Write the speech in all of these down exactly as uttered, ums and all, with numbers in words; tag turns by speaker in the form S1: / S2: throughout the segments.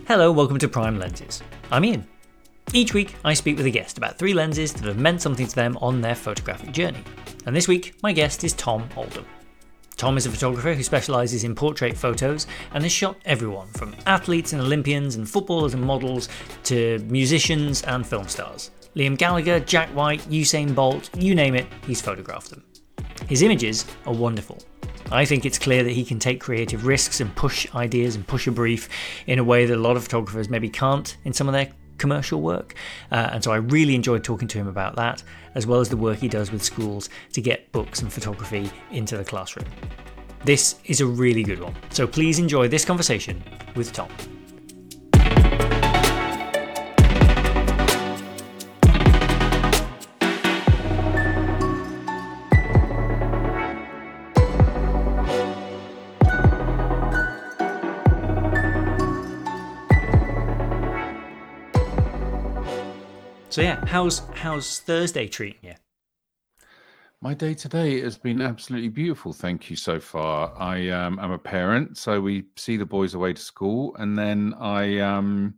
S1: Hello, welcome to Prime Lenses. I'm Ian. Each week, I speak with a guest about three lenses that have meant something to them on their photographic journey. And this week, my guest is Tom Oldham. Tom is a photographer who specialises in portrait photos and has shot everyone from athletes and Olympians and footballers and models to musicians and film stars. Liam Gallagher, Jack White, Usain Bolt, you name it, he's photographed them. His images are wonderful. I think it's clear that he can take creative risks and push ideas and push a brief in a way that a lot of photographers maybe can't in some of their commercial work. Uh, and so I really enjoyed talking to him about that, as well as the work he does with schools to get books and photography into the classroom. This is a really good one. So please enjoy this conversation with Tom. So yeah, how's how's Thursday treating you?
S2: My day today has been absolutely beautiful, thank you so far. I um, am a parent, so we see the boys away to school, and then I um,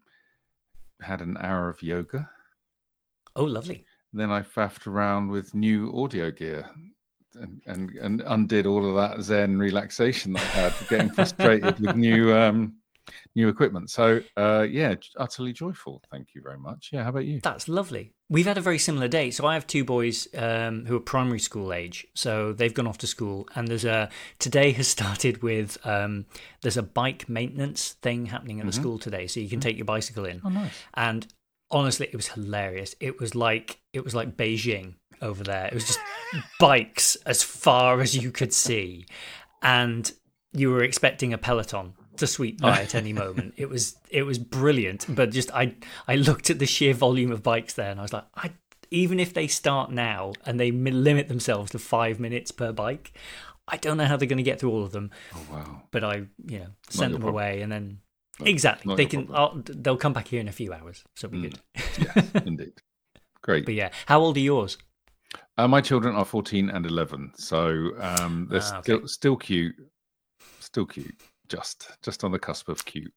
S2: had an hour of yoga.
S1: Oh, lovely.
S2: Then I faffed around with new audio gear and, and, and undid all of that Zen relaxation that I had, getting frustrated with new um, new equipment. So uh, yeah, utterly joyful. Thank you very much. Yeah, how about you?
S1: That's lovely. We've had a very similar day. So I have two boys um, who are primary school age. So they've gone off to school, and there's a today has started with um, there's a bike maintenance thing happening at the
S2: Mhm.
S1: school today. So you can take your bicycle in,
S2: Oh, nice.
S1: and honestly, it was hilarious. It was like it was like Beijing over there. It was just bikes as far as you could see, and you were expecting a peloton to sweep by at any moment. It was it was brilliant, but just I I looked at the sheer volume of bikes there, and I was like, I even if they start now and they mi- limit themselves to five minutes per bike, I don't know how they're going to get through all of them.
S2: Oh, wow.
S1: But I you know sent
S2: your
S1: them
S2: problem.
S1: away, and then
S2: Not-
S1: exactly
S2: not
S1: they
S2: your
S1: can
S2: problem.
S1: I'll, they'll come back here in a few hours, so it'll be
S2: Mm.
S1: good.
S2: Yes, indeed. Great.
S1: But yeah, how old are yours?
S2: Uh, my children are fourteen and eleven, so um, they're
S1: Ah, okay.
S2: still still cute, still cute, just just on the cusp of cute.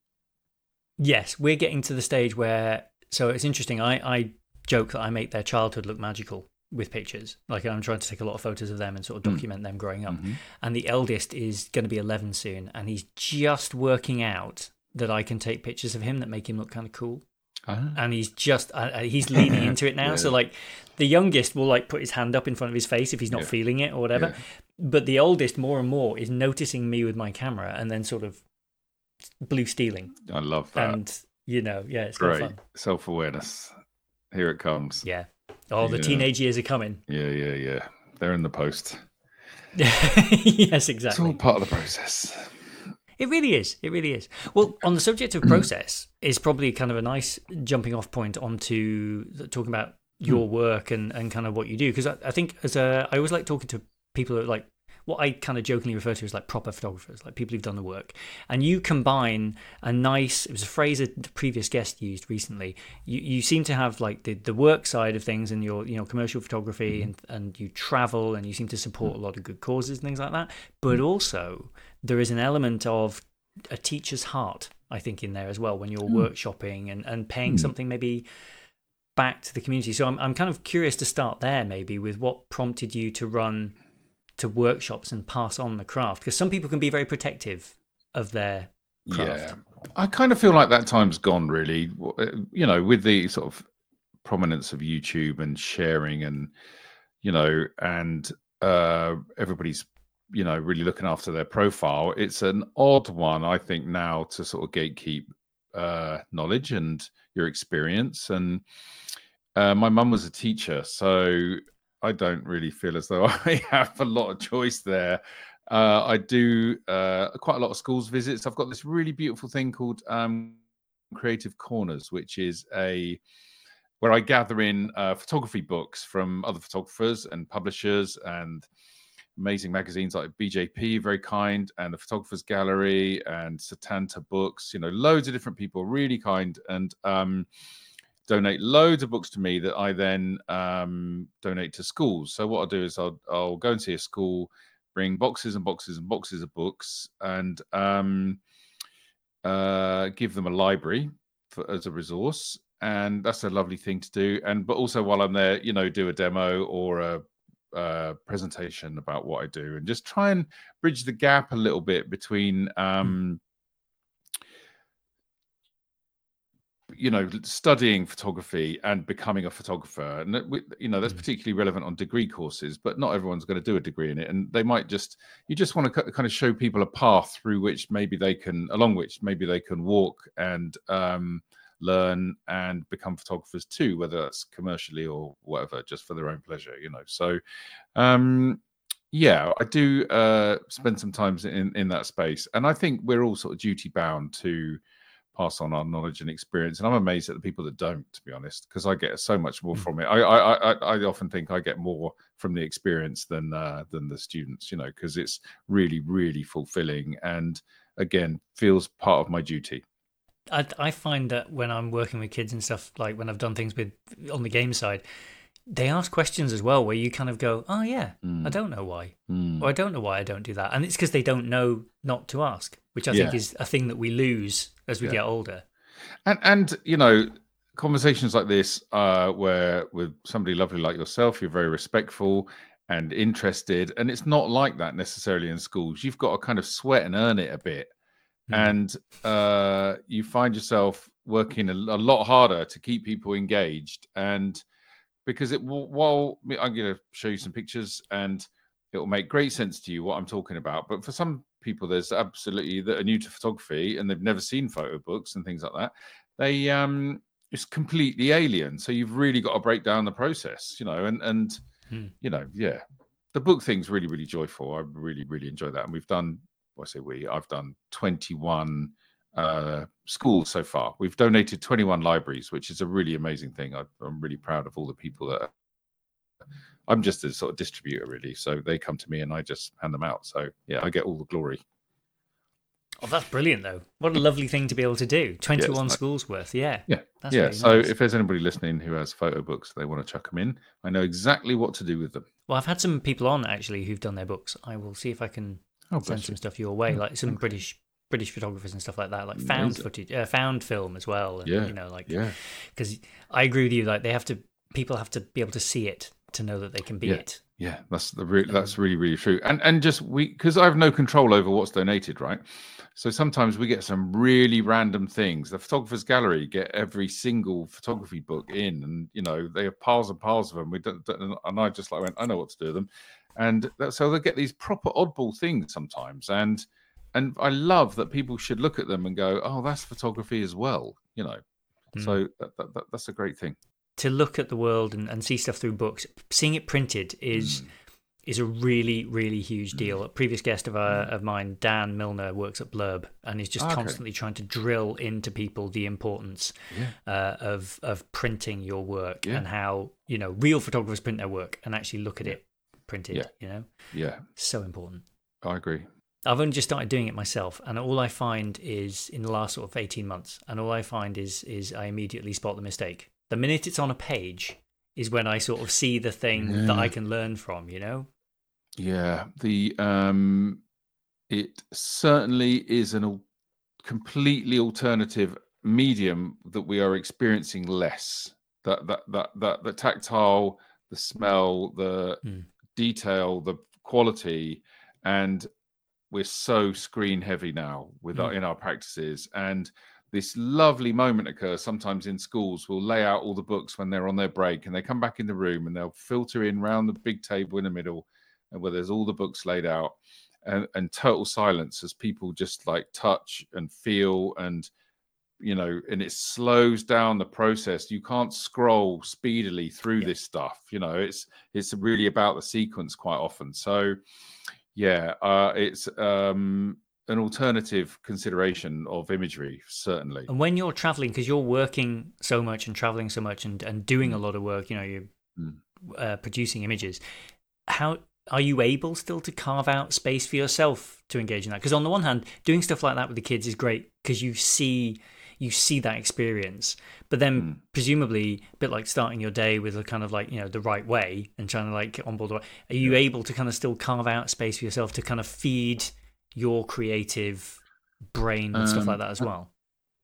S1: Yes, we're getting to the stage where, so it's interesting. I, I joke that I make their childhood look magical with pictures. Like I'm trying to take a lot of photos of them and sort of
S2: Mm.
S1: document them growing up.
S2: Mhm.
S1: And the eldest is going to be eleven soon, and he's just working out that I can take pictures of him that make him look kind of cool.
S2: Ah.
S1: And he's just, uh, he's leaning into it now.
S2: Yeah.
S1: So like the youngest will like put his hand up in front of his face if he's not
S2: Yeah.
S1: feeling it or whatever.
S2: Yeah.
S1: But the oldest more and more is noticing me with my camera and then sort of blue stealing.
S2: I love that.
S1: And, you know, yeah, it's kind
S2: Great
S1: of fun.
S2: self-awareness. Here it comes.
S1: Yeah. Oh, the
S2: Yeah.
S1: teenage years are coming.
S2: Yeah, yeah, yeah. They're in the post.
S1: Yes,
S2: It's
S1: exactly.
S2: all part of the process.
S1: It really is. It really is. Well, on the subject of process is probably kind of a nice jumping off point onto the- talking about your work and, and kind of what you do. Because I, I think as a, I always like talking to people who are like what I kind of jokingly refer to as like proper photographers, like people who've done the work. And you combine a nice, it was a phrase that the previous guest used recently. You you seem to have like the, the work side of things and your, you know, commercial photography and, and you travel and you seem to support a lot of good causes and things like that. But also there is an element of a teacher's heart, I think, in there as well when you're workshopping and, and paying something maybe back to the community. So I'm I'm kind of curious to start there maybe with what prompted you to run to workshops and pass on the craft, because some people can be very protective of their craft.
S2: Yeah. I kind of feel like that time's gone, really. W- uh, You know, with the sort of prominence of YouTube and sharing and, you know, and uh, everybody's, you know, really looking after their profile. It's an odd one, I think, now to sort of gatekeep uh, knowledge and your experience. And uh, my mum was a teacher, so I don't really feel as though I have a lot of choice there. Uh, I do uh, quite a lot of schools visits. I've got this really beautiful thing called um, Creative Corners, which is a where I gather in uh, photography books from other photographers and publishers and amazing magazines like B J P, very kind, and the Photographers Gallery and Satanta Books. You know, loads of different people, really kind, and um, donate loads of books to me that I then um, donate to schools. So what I'll do is I'll I'll go and see a school, bring boxes and boxes and boxes of books, and um, uh, give them a library. for, as a resource, and that's a lovely thing to do. And but also while I'm there, you know, do a demo or a, a presentation about what I do, and just try and bridge the gap a little bit between. Um, you know, studying photography and becoming a photographer. And, you know, that's particularly relevant on degree courses, but not everyone's going to do a degree in it. And they might just, you just want to kind of show people a path through which maybe they can, along which maybe they can walk and um, learn and become photographers too, whether that's commercially or whatever, just for their own pleasure, you know. So, um, yeah, I do uh, spend some time in, in that space. And I think we're all sort of duty bound to pass on our knowledge and experience, and I'm amazed at the people that don't, to be honest, because I get so much more from it. I, I I I often think I get more from the experience than uh, than the students, you know, because it's really really fulfilling and again feels part of my duty.
S1: I I find that when I'm working with kids and stuff, like when I've done things with on the game side, they ask questions as well where you kind of go, oh yeah, mm. I don't know why, mm. or I don't know why I don't do that, and it's because they don't know not to ask, which I yeah. think is a thing that we lose as we yeah. get older.
S2: And and you know, conversations like this, uh, where with somebody lovely like yourself, you're very respectful and interested, and it's not like that necessarily in schools. You've got to kind of sweat and earn it a bit, mm. and uh, you find yourself working a, a lot harder to keep people engaged. And because it will, while I'm going to show you some pictures and it will make great sense to you what I'm talking about. But for some people, there's absolutely that are new to photography and they've never seen photo books and things like that. They, um, it's completely alien. So you've really got to break down the process, you know, and, and, hmm. you know, yeah, the book thing's really, really joyful. I really, really enjoy that. And we've done, well, I say we, I've done twenty-one uh schools so far. We've donated twenty-one libraries, which is a really amazing thing. I, I'm really proud of all the people that are, I'm just a sort of distributor really, so they come to me and I just hand them out. So yeah, I get all the glory.
S1: Oh, that's brilliant though. What a lovely thing to be able to do. twenty-one yeah, nice. Schools worth. Yeah,
S2: yeah,
S1: that's
S2: yeah.
S1: Really
S2: so
S1: nice.
S2: If there's anybody listening who has photo books they want to chuck them in, I know exactly what to do with them.
S1: Well, I've had some people on actually who've done their books. I will see if I can oh, send some you. stuff your way, like some okay. British British photographers and stuff like that, like found Amazing. footage, uh, found film as well. And,
S2: yeah,
S1: you know, like
S2: yeah.
S1: Because I agree with you. Like they have to, people have to be able to see it to know that they can be
S2: yeah.
S1: it.
S2: Yeah, that's the re- that's really really true. And and just we because I have no control over what's donated, right? So sometimes we get some really random things. The Photographers Gallery get every single photography book in, and you know they have piles and piles of them. We don't, don't and I just like went, I know what to do with them, and that, so they get these proper oddball things sometimes, and. And I love that people should look at them and go, oh, that's photography as well, you know. Mm. So that, that, that, that's a great thing.
S1: To look at the world and, and see stuff through books, seeing it printed is mm. is a really, really huge deal. Mm. A previous guest of, uh, of mine, Dan Milner, works at Blurb and is just okay. constantly trying to drill into people the importance yeah. uh, of of printing your work yeah. and how, you know, real photographers print their work and actually look at it printed,
S2: yeah.
S1: you know.
S2: Yeah.
S1: So important.
S2: I agree.
S1: I've only just started doing it myself, and all I find is in the last sort of eighteen months, and all I find is is I immediately spot the mistake. The minute it's on a page is when I sort of see the thing yeah. that I can learn from, you know?
S2: Yeah, the um, it certainly is an al- completely alternative medium that we are experiencing less. That that that that the tactile, the smell, the mm. detail, the quality, and we're so screen heavy now with mm. our, in our practices. And this lovely moment occurs sometimes in schools. We'll lay out all the books when they're on their break and they come back in the room and they'll filter in round the big table in the middle and where there's all the books laid out and, and total silence as people just like touch and feel and, you know, and it slows down the process. You can't scroll speedily through yeah. this stuff. You know, it's, it's really about the sequence quite often. So, Yeah, uh, it's um, an alternative consideration of imagery, certainly.
S1: And when you're traveling, because you're working so much and traveling so much and, and doing mm. a lot of work, you know, you're mm. uh, producing images, how are you able still to carve out space for yourself to engage in that? Because on the one hand, doing stuff like that with the kids is great because you see... you see that experience, but then mm. presumably a bit like starting your day with a kind of like, you know, the right way and trying to like get on board. Are you yeah. able to kind of still carve out space for yourself to kind of feed your creative brain and um, stuff like that as well?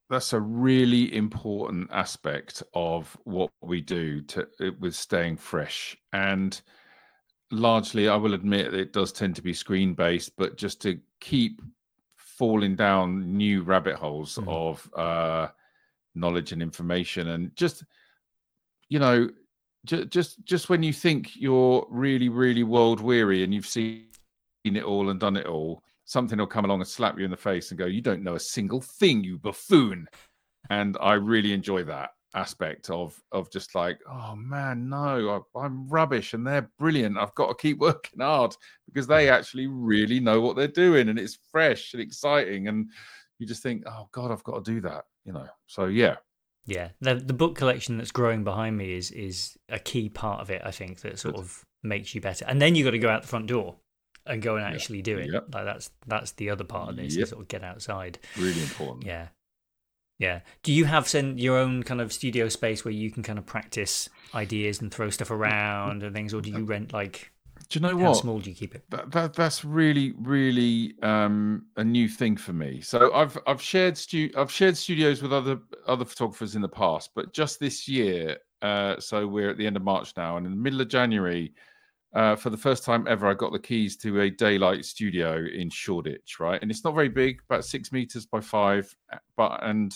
S2: that's a really important aspect of what we do to with staying fresh. And largely, I will admit, it does tend to be screen based, but just to keep falling down new rabbit holes
S1: Mm.
S2: of uh, knowledge and information, and just you know, just just just when you think you're really really world weary and you've seen it all and done it all, something will come along and slap you in the face and go, "You don't know a single thing, you buffoon." And I really enjoy that aspect of of just like, oh man, no, I, I'm rubbish and they're brilliant. I've got to keep working hard because they actually really know what they're doing, and it's fresh and exciting. And you just think, oh God, I've got to do that, you know. So yeah.
S1: Yeah, the the book collection that's growing behind me is is a key part of it. I think that sort
S2: Good.
S1: of makes you better, and then you got to go out the front door and go and actually
S2: Yeah.
S1: do it.
S2: Yep.
S1: Like that's that's the other part of this.
S2: Yep.
S1: Is sort of get outside.
S2: Really important.
S1: Yeah, yeah. Do you have send your own kind of studio space where you can kind of practice ideas and throw stuff around and things, or do you rent like?
S2: Do you know
S1: How
S2: what?
S1: small do you keep it?
S2: That, that that's really really um, a new thing for me. So I've I've shared stu- I've shared studios with other other photographers in the past, but just this year. Uh, so we're at the end of March now, and in the middle of January, uh, for the first time ever, I got the keys to a daylight studio in Shoreditch, right? And it's not very big, about six meters by five, but and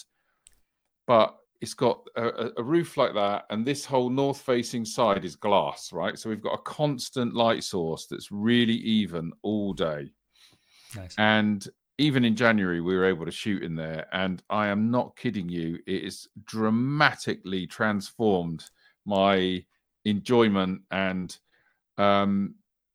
S2: but it's got a, a roof like that, and this whole north-facing side is glass, right? So we've got a constant light source that's really even all day.
S1: Nice.
S2: And even in January, we were able to shoot in there, and I am not kidding you. It is dramatically transformed my enjoyment, and um,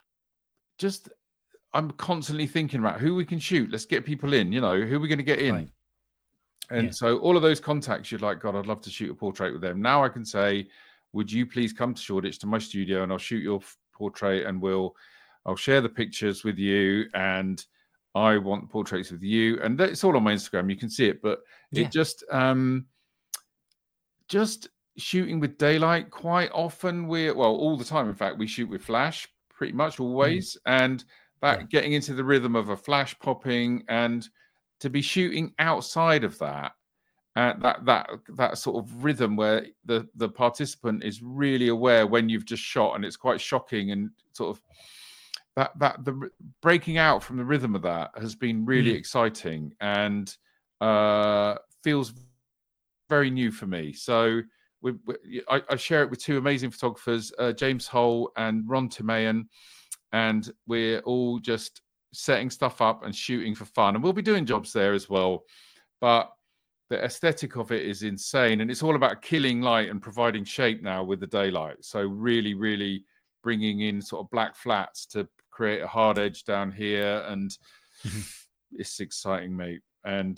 S2: just I'm constantly thinking about who we can shoot. Let's get people in. You know, who are we going to get in?
S1: Right.
S2: And
S1: Yeah.
S2: so all of those contacts, you're like, God, I'd love to shoot a portrait with them. Now I can say, would you please come to Shoreditch to my studio, and I'll shoot your portrait, and we'll, I'll share the pictures with you, and I want portraits with you. And it's all on my Instagram. You can see it, but it
S1: Yeah.
S2: just, um, just shooting with daylight quite often. We're, well, all the time. In fact, we shoot with flash pretty much always. Mm. And that
S1: Yeah.
S2: getting into the rhythm of a flash popping, and to be shooting outside of that, uh, that that that sort of rhythm where the the participant is really aware when you've just shot, and it's quite shocking, and sort of that that the breaking out from the rhythm of that has been really mm. exciting, and uh, feels very new for me. So we, we, I, I share it with two amazing photographers, uh, James Hole and Ron Timaean, and we're all just setting stuff up and shooting for fun, and we'll be doing jobs there as well. But the aesthetic of it is insane, and it's all about killing light and providing shape now with the daylight. So really, really bringing in sort of black flats to create a hard edge down here, and mm-hmm. it's exciting, mate. And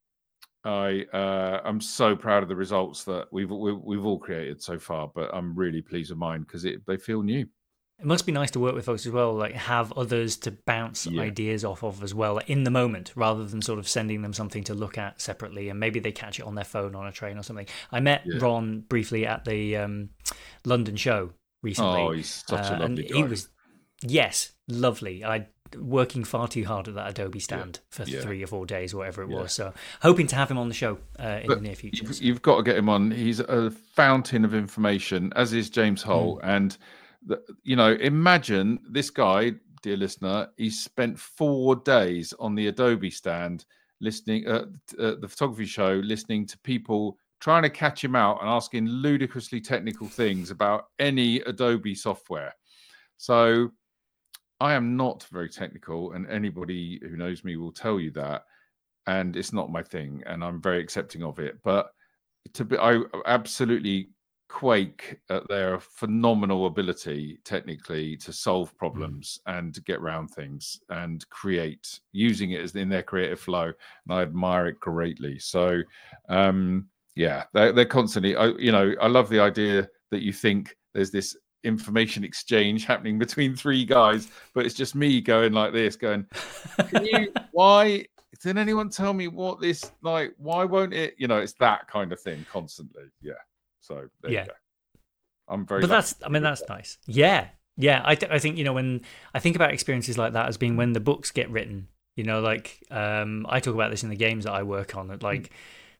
S2: I uh, I'm so proud of the results that we've we've, we've all created so far. But I'm really pleased with mine because it they feel new.
S1: It must be nice to work with folks as well, like have others to bounce yeah. ideas off of as well in the moment, rather than sort of sending them something to look at separately, and maybe they catch it on their phone on a train or something. I met yeah. Ron briefly at the um, London show recently.
S2: Oh, he's such a uh, lovely guy.
S1: He was, yes, lovely. I working far too hard at that Adobe stand yeah. for yeah. three or four days or whatever it yeah. was. So hoping to have him on the show uh, in but the near future.
S2: You've, you've got to get him on. He's a fountain of information, as is James Hole, mm. and The, you know, imagine this guy, dear listener, he spent four days on the Adobe stand listening at uh, the photography show, listening to people trying to catch him out and asking ludicrously technical things about any Adobe software. So I am not very technical, and anybody who knows me will tell you that, and it's not my thing, and I'm very accepting of it. But to be, I absolutely quake at their phenomenal ability technically to solve problems mm. and to get around things and create, using it as in their creative flow, and I admire it greatly. So um yeah, they're, they're constantly I, you know I love the idea that you think there's this information exchange happening between three guys, but it's just me going like this, going, can you why did anyone tell me what this, like, why won't it, you know it's that kind of thing constantly. Yeah. So there
S1: yeah,
S2: you go. I'm very.
S1: But that's, I mean, that's that. nice. Yeah, yeah. I, th- I think you know when I think about experiences like that as being when the books get written. You know, like um, I talk about this in the games that I work on. That like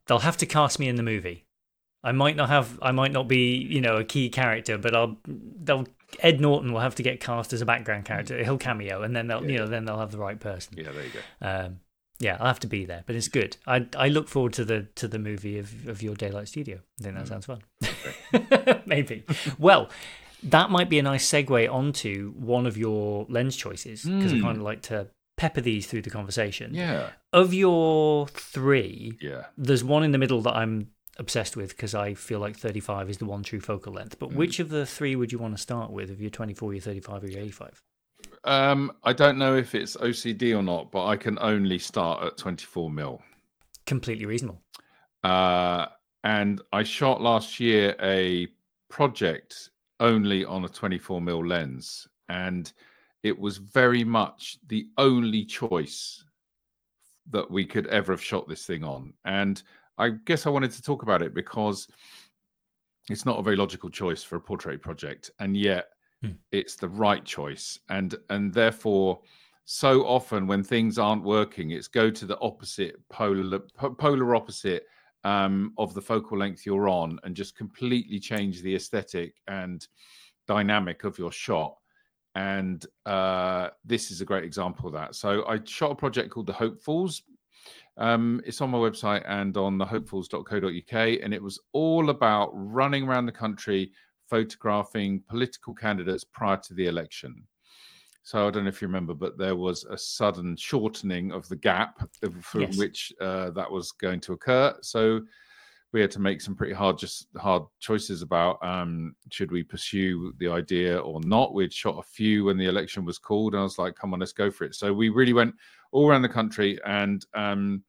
S1: they'll have to cast me in the movie. I might not have, I might not be, you know, a key character, but I'll, they'll, Ed Norton will have to get cast as a background character. He'll cameo, and then they'll, yeah. you know, then they'll have the right person.
S2: Yeah, there you go.
S1: Um, yeah, I'll have to be there, but it's good. I I look forward to the to the movie of, of your Daylight Studio. I think that mm. sounds fun. Okay. Maybe. Well, that might be a nice segue onto one of your lens choices, because mm. I kind of like to pepper these through the conversation.
S2: Yeah.
S1: Of your three,
S2: yeah,
S1: there's one in the middle that I'm obsessed with because I feel like thirty-five is the one true focal length. But mm. which of the three would you want to start with? Of your twenty-four, your thirty-five, or your eighty-five?
S2: Um, I don't know if it's O C D or not, but I can only start at twenty-four mil.
S1: Completely reasonable.
S2: Uh, and I shot last year a project only on a twenty-four mil lens, and it was very much the only choice that we could ever have shot this thing on. And I guess I wanted to talk about it because it's not a very logical choice for a portrait project, and yet hmm. it's the right choice. And and therefore, so often when things aren't working, it's go to the opposite polar polar opposite um, of the focal length you're on, and just completely change the aesthetic and dynamic of your shot. And uh, this is a great example of that. So I shot a project called The Hopefuls. Um, it's on my website and on the hopefuls dot co dot U K, and it was all about running around the country photographing political candidates prior to the election. So I don't know if you remember, but there was a sudden shortening of the gap from yes. which uh, that was going to occur. So we had to make some pretty hard, just hard choices about um, should we pursue the idea or not. We'd shot a few when the election was called, and I was like, come on, let's go for it. So we really went all around the country and um,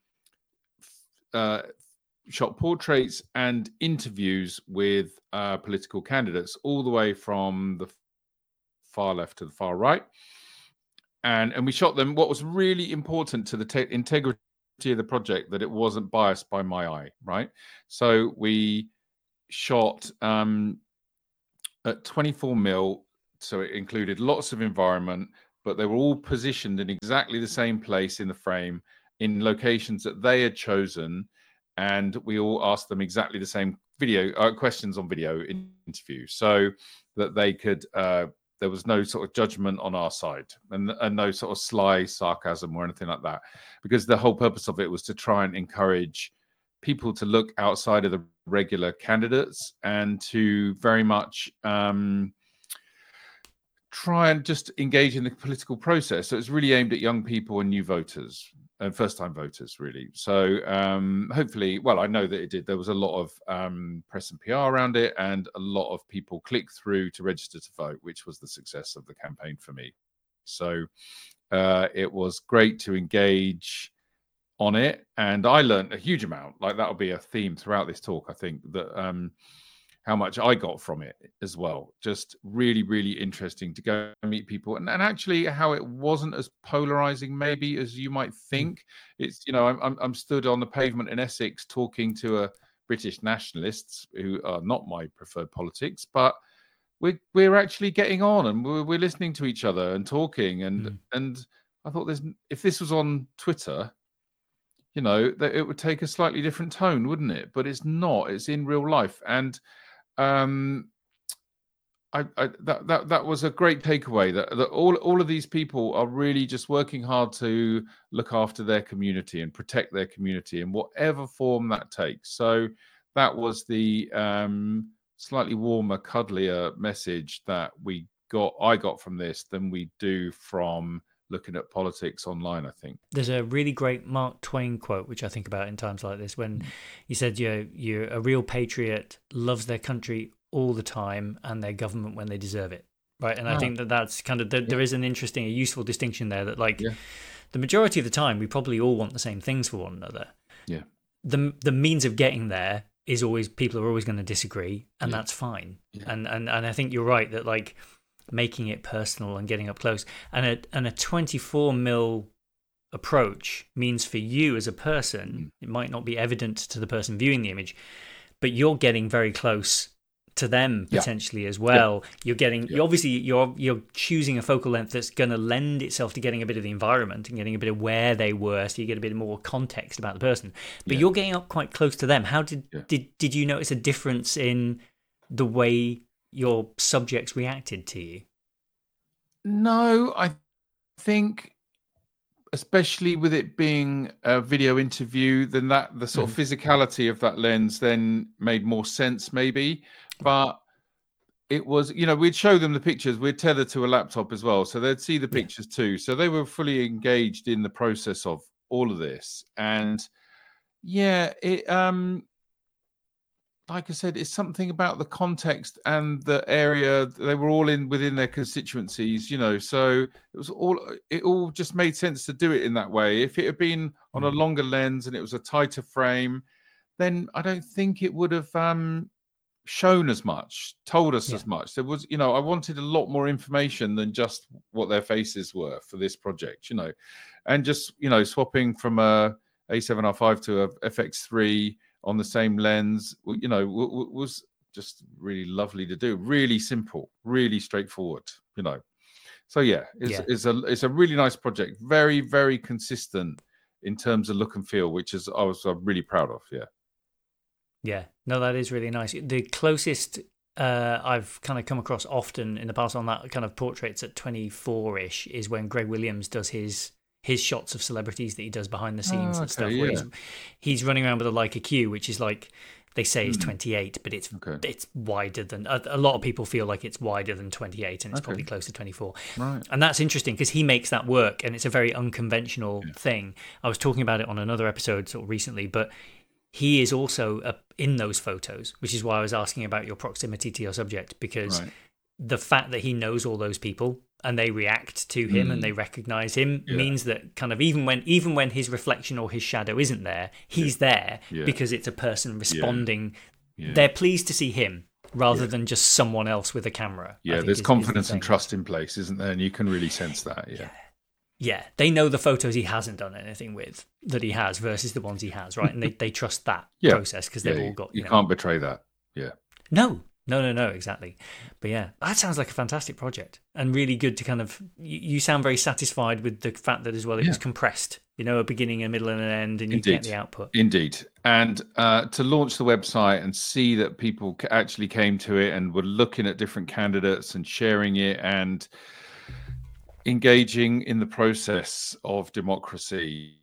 S2: uh, shot portraits and interviews with uh, political candidates, all the way from the far left to the far right. And, and we shot them. What was really important to the te- integrity of the project, that it wasn't biased by my eye, right? So we shot um, at twenty-four mil, so it included lots of environment, but they were all positioned in exactly the same place in the frame, in locations that they had chosen, and we all asked them exactly the same video uh, questions on video interview, so that they could. Uh, there was no sort of judgment on our side, and, and no sort of sly sarcasm or anything like that, because the whole purpose of it was to try and encourage people to look outside of the regular candidates and to very much um, try and just engage in the political process. So it's really aimed at young people and new voters and first-time voters, really. So um, hopefully, well, I know that it did. There was a lot of um, press and P R around it, and a lot of people clicked through to register to vote, which was the success of the campaign for me. So uh, it was great to engage on it, and I learned a huge amount. Like, that'll be a theme throughout this talk, I think, that um, how much I got from it as well. Just really, really interesting to go and meet people, and, and actually how it wasn't as polarizing maybe as you might think. It's, you know, I'm I'm stood on the pavement in Essex talking to a British nationalists who are not my preferred politics, but we're we're actually getting on, and we're, we're listening to each other and talking, and mm. and I thought, there's if this was on Twitter, you know, that it would take a slightly different tone, wouldn't it? But it's not. It's in real life, and um, I, I that that that was a great takeaway. That, that all all of these people are really just working hard to look after their community and protect their community in whatever form that takes. So that was the um, slightly warmer, cuddlier message that we got. I got from this than we do from looking at politics online, I think.
S1: There's a really great Mark Twain quote, which I think about in times like this, when he said, you're, you're a real patriot, loves their country all the time and their government when they deserve it. Right. And oh. I think that that's kind of, there, yeah. there is an interesting, a useful distinction there, that like yeah. the majority of the time, we probably all want the same things for one another.
S2: Yeah.
S1: The, the means of getting there is always, people are always going to disagree, and yeah. that's fine. Yeah. And, and, and I think you're right that, like, making it personal and getting up close, and a and a twenty-four mil approach means for you as a person, mm. it might not be evident to the person viewing the image, but you're getting very close to them
S2: Yeah.
S1: potentially as well.
S2: Yeah.
S1: You're getting,
S2: Yeah.
S1: you obviously you're you're choosing a focal length that's going to lend itself to getting a bit of the environment and getting a bit of where they were, so you get a bit more context about the person. But
S2: Yeah.
S1: you're getting up quite close to them. How did
S2: Yeah.
S1: did did you notice a difference in the way your subjects reacted to you?
S2: No, I think, especially with it being a video interview, then that the sort of physicality of that lens then made more sense, maybe. But it was, you know, we'd show them the pictures, we'd tether to a laptop as well, so they'd see the
S1: Yeah.
S2: pictures too. So they were fully engaged in the process of all of this. And yeah, it um like I said, it's something about the context and the area. They were all in within their constituencies, you know, so it was all, it all just made sense to do it in that way. If it had been on a longer lens and it was a tighter frame, then I don't think it would have um shown as much, told us
S1: Yeah.
S2: as much. There was, you know, I wanted a lot more information than just what their faces were for this project, you know, and just, you know, swapping from a A seven R five to a F X three on the same lens, you know, w- w- was just really lovely to do. Really simple, really straightforward, you know. So yeah, it's,
S1: Yeah.
S2: it's a it's a really nice project. Very very consistent in terms of look and feel, which is I was uh, really proud of. Yeah.
S1: Yeah, no, that is really nice. The closest uh, I've kind of come across often in the past on that kind of portraits at twenty-four-ish is when Greg Williams does his his shots of celebrities that he does behind the scenes
S2: Oh,
S1: and stuff.
S2: okay,
S1: Where
S2: yeah.
S1: he's, he's running around with a Leica Q, which is like they say is
S2: Hmm.
S1: twenty-eight, but it's
S2: Okay.
S1: it's wider than a, a lot of people feel like it's wider than twenty-eight, and it's
S2: Okay.
S1: probably close to twenty-four.
S2: Right.
S1: And that's interesting because he makes that work, and it's a very unconventional thing. I was talking about it on another episode sort of recently, but he is also uh, in those photos, which is why I was asking about your proximity to your subject, because
S2: Right.
S1: the fact that he knows all those people and they react to him and
S2: Mm.
S1: they recognize him
S2: Yeah.
S1: means that kind of even when even when his reflection or his shadow isn't there, he's there
S2: Yeah.
S1: because it's a person responding.
S2: Yeah.
S1: They're pleased to see him rather
S2: Yeah.
S1: than just someone else with a camera. I
S2: Yeah,
S1: think
S2: there's
S1: is- is the
S2: confidence and
S1: thing.
S2: trust in place, isn't there? And you can really sense that. Yeah.
S1: Yeah, they know the photos he hasn't done anything with that he has versus the ones he has, right? And they, they trust that
S2: Yeah.
S1: process because they've
S2: Yeah,
S1: all got
S2: you
S1: know,
S2: can't betray that. Yeah.
S1: No, no, no, no, exactly. But yeah, that sounds like a fantastic project and really good to kind of. You, you sound very satisfied with the fact that as well it
S2: Yeah.
S1: was compressed. You know, a beginning, a middle, and an end, and you
S2: Indeed.
S1: get the output.
S2: Indeed. And uh, to launch the website and see that people ca- actually came to it and were looking at different candidates and sharing it and engaging in the process of democracy,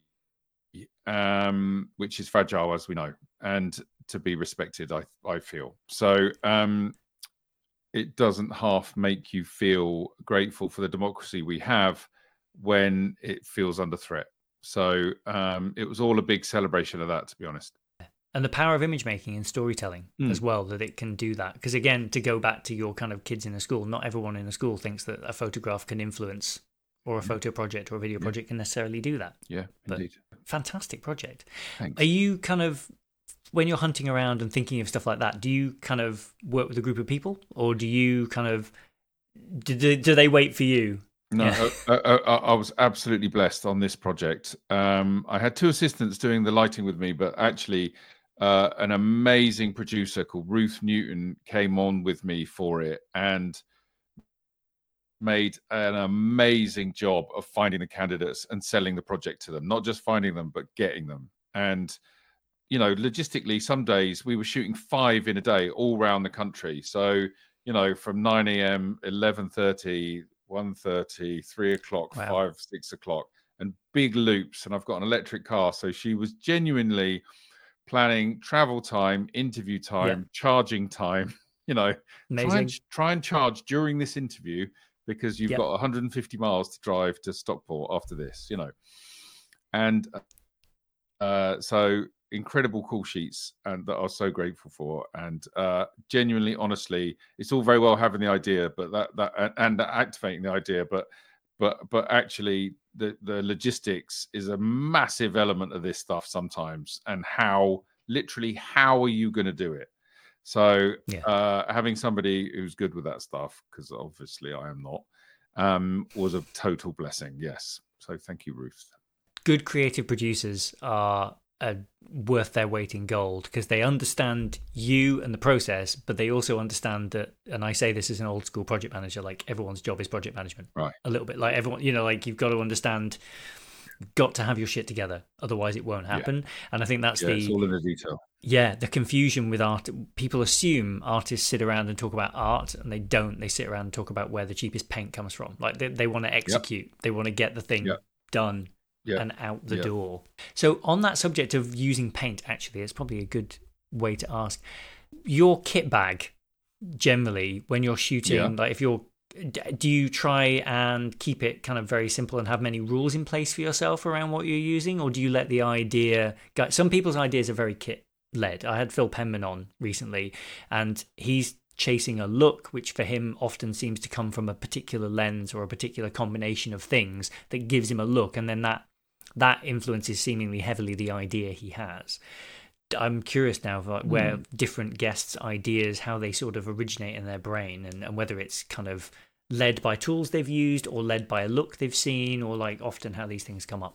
S2: um, which is fragile, as we know, and to be respected, I, I feel. So um, it doesn't half make you feel grateful for the democracy we have when it feels under threat. So um, it was all a big celebration of that, to be honest.
S1: And the power of image making and storytelling
S2: Mm.
S1: as well, that it can do that. Because again, to go back to your kind of kids in a school, not everyone in a school thinks that a photograph can influence, or a photo project or a video
S2: Yeah.
S1: project can necessarily do that.
S2: Yeah,
S1: But-
S2: indeed.
S1: Fantastic project.
S2: Thanks.
S1: Are you kind of, when you're hunting around and thinking of stuff like that, do you kind of work with a group of people, or do you kind of, do they, do they wait for you?
S2: No,
S1: Yeah.
S2: I, I, I I was absolutely blessed on this project. Um, I had two assistants doing the lighting with me, but actually, uh, an amazing producer called Ruth Newton came on with me for it and made an amazing job of finding the candidates and selling the project to them. Not just finding them, but getting them. And you know, logistically, some days we were shooting five in a day all around the country. So you know, from nine a.m., eleven thirty, one thirty, three o'clock,
S1: Wow.
S2: five, six o'clock, and big loops. And I've got an electric car. So she was genuinely planning travel time, interview time, charging time, you know, try
S1: Amazing.
S2: and, try and charge during this interview because you've
S1: Yep.
S2: got one hundred fifty miles to drive to Stockport after this, you know. And uh, so incredible call sheets and that I was so grateful for. And uh, genuinely, honestly, it's all very well having the idea, but that that and activating the idea, but but but actually the the logistics is a massive element of this stuff sometimes. And how literally how are you going to do it? So
S1: Yeah.
S2: uh, having somebody who's good with that stuff, because obviously I am not, um, was a total blessing. Yes. So thank you, Ruth.
S1: Good creative producers are are worth their weight in gold, because they understand you and the process, but they also understand that, and I say this as an old school project manager, like everyone's job is project management,
S2: right?
S1: A little bit like everyone, you know, like you've got to understand, got to have your shit together, otherwise it won't happen. Yeah. And I think that's
S2: yeah,
S1: the
S2: it's all in the detail.
S1: Yeah, the confusion with art. People assume artists sit around and talk about art, and they don't. They sit around and talk about where the cheapest paint comes from. Like they, they want to execute. Yep. They want to get the thing yep. done yep. and out the yep. door. So on that subject of using paint, actually, it's probably a good way to ask. Your kit bag, generally, when you're shooting, yeah. like if you're, do you try and keep it kind of very simple and have many rules in place for yourself around what you're using, or do you let the idea? Some people's ideas are very kit led. I had Phil Penman on recently, and he's chasing a look which for him often seems to come from a particular lens or a particular combination of things that gives him a look, and then that that influences seemingly heavily the idea he has. I'm curious now like, where mm. different guests' ideas, how they sort of originate in their brain, and, and whether it's kind of led by tools they've used or led by a look they've seen, or like often how these things come up.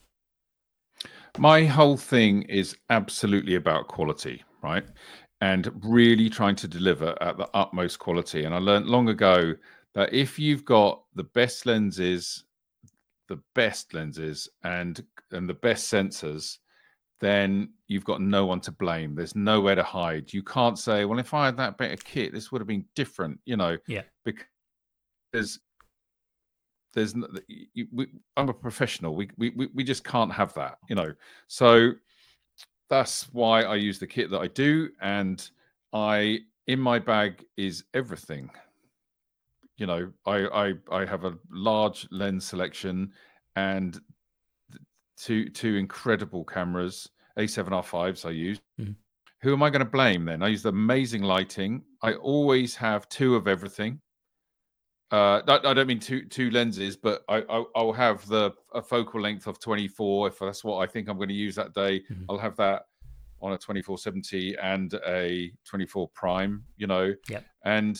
S2: My whole thing is absolutely about quality, right? And really trying to deliver at the utmost quality. And I learned long ago that if you've got the best lenses, the best lenses and and the best sensors, then you've got no one to blame. There's nowhere to hide. You can't say, well, if I had that better kit, this would have been different, you know,
S1: yeah.
S2: because There's, we, I'm a professional. We, we we just can't have that, you know. So that's why I use the kit that I do, and I in my bag is everything. You know, I I I have a large lens selection and two two incredible cameras, A seven R fives I use. Mm-hmm. Who am I going to blame then? I use the amazing lighting. I always have two of everything. Uh, I don't mean two two lenses, but I, I, I'll have the a focal length of twenty-four if that's what I think I'm going to use that day. Mm-hmm. I'll have that on a twenty-four seventy and a twenty-four prime, you know.
S1: Yeah.
S2: And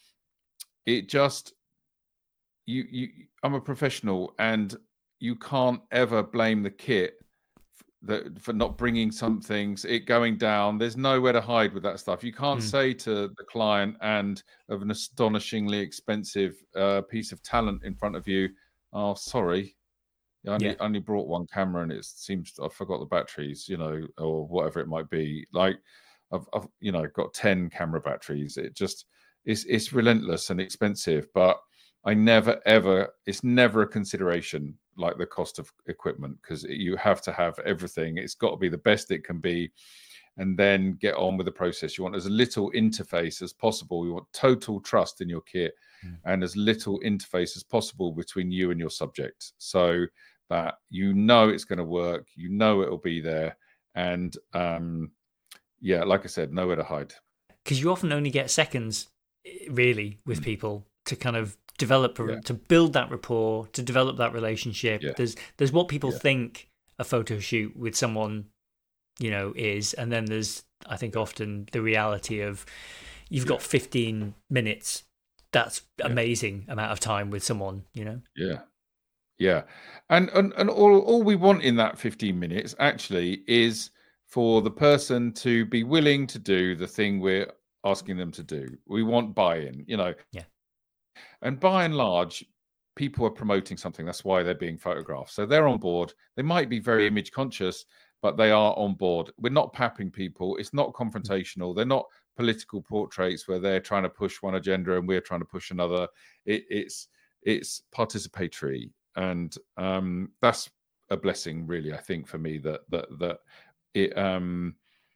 S2: it just you you I'm a professional, and you can't ever blame the kit that for not bringing some things, it going down. There's nowhere to hide with that stuff. You can't mm. say to the client and of an astonishingly expensive uh, piece of talent in front of you, oh, sorry, I only, yeah. only brought one camera and it seems I forgot the batteries, you know, or whatever it might be. Like I've, I've you know, got ten camera batteries. It just, it's, it's relentless and expensive, but I never, ever, it's never a consideration like the cost of equipment, because you have to have everything. It's got to be the best it can be, and then get on with the process. You want as little interface as possible. You want total trust in your kit mm. and as little interface as possible between you and your subject, so that you know it's going to work, you know it'll be there, and um, yeah, like I said, nowhere to hide.
S1: Because you often only get seconds, really, with mm. people to kind of develop, a,
S2: yeah.
S1: to build that rapport, to develop that relationship.
S2: Yeah.
S1: There's there's what people
S2: yeah.
S1: think a photo shoot with someone, you know, is, and then there's, I think, often the reality of you've yeah. got fifteen minutes. That's yeah. amazing amount of time with someone, you know.
S2: Yeah, yeah, and and and all all we want in that fifteen minutes actually is for the person to be willing to do the thing we're asking them to do. We want buy-in, you know.
S1: Yeah.
S2: And by and large, people are promoting something. That's why they're being photographed. So they're on board. They might be very image conscious, but they are on board. We're not papping people. It's not confrontational. They're not political portraits where they're trying to push one agenda and we're trying to push another. It, it's it's participatory, and um, that's a blessing, really. I think for me that that that it um,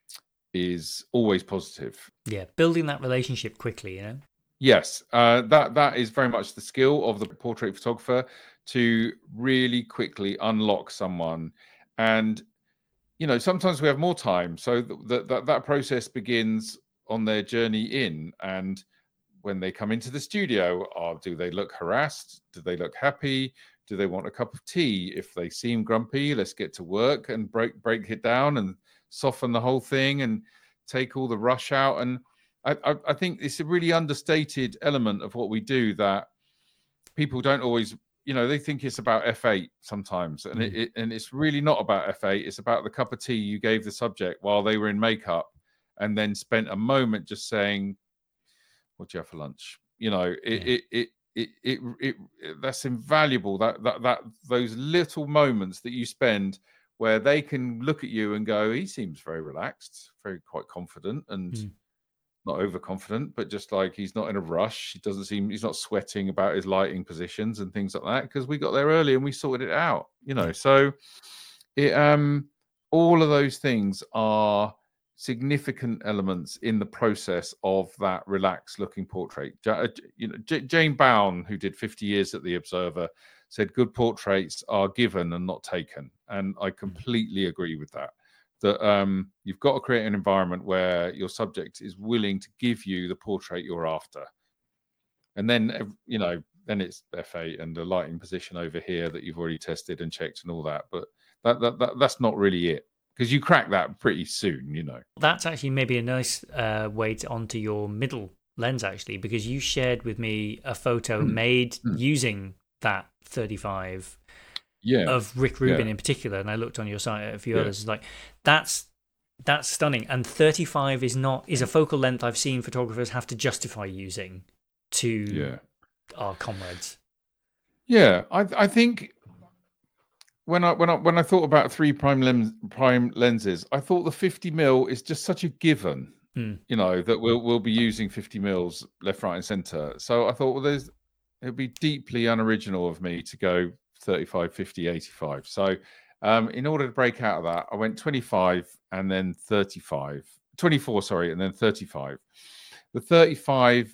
S2: is always positive.
S1: Yeah, building that relationship quickly, you know.
S2: Yes, uh, that that is very much the skill of the portrait photographer, to really quickly unlock someone. And you know, sometimes we have more time, so that that that process begins on their journey in. And when they come into the studio, oh, do they look harassed? Do they look happy? Do they want a cup of tea? If they seem grumpy, let's get to work and break break it down and soften the whole thing and take all the rush out. And I, I think it's a really understated element of what we do that people don't always you know, they think it's about F eight sometimes, and mm. it, it and it's really not about F eight. It's about the cup of tea you gave the subject while they were in makeup, and then spent a moment just saying, "What do you have for lunch?" You know, it yeah. it, it it it it it that's invaluable. That that that those little moments that you spend where they can look at you and go, "He seems very relaxed, very quite confident, and." Mm. Not overconfident, but just like he's not in a rush. He doesn't seem, he's not sweating about his lighting positions and things like that, because we got there early and we sorted it out, you know. So it um all of those things are significant elements in the process of that relaxed looking portrait. You know, Jane Bown, who did fifty years at the Observer, said good portraits are given and not taken, and I completely agree with that. That um, you've got to create an environment where your subject is willing to give you the portrait you're after. And then, you know, then it's F eight and the lighting position over here that you've already tested and checked and all that. But that, that, that that's not really it, because you crack that pretty soon, you know.
S1: That's actually maybe a nice uh, way to onto your middle lens, actually, because you shared with me a photo mm. made mm. using that thirty-five yeah. of Rick Rubin yeah. in particular, and I looked on your site at a few yeah. others. Like that's that's stunning. And thirty-five is not is a focal length I've seen photographers have to justify using to
S2: yeah.
S1: our comrades.
S2: Yeah, I I think when I when I when I thought about three prime lens prime lenses, I thought the fifty mil is just such a given.
S1: Mm.
S2: You know, that we'll we'll be using fifty mils left, right, and center. So I thought, well, there's it'd be deeply unoriginal of me to go thirty-five, fifty, eighty-five. So um, in order to break out of that, I went twenty-five and then thirty-five, twenty-four, sorry, and then thirty-five. The thirty-five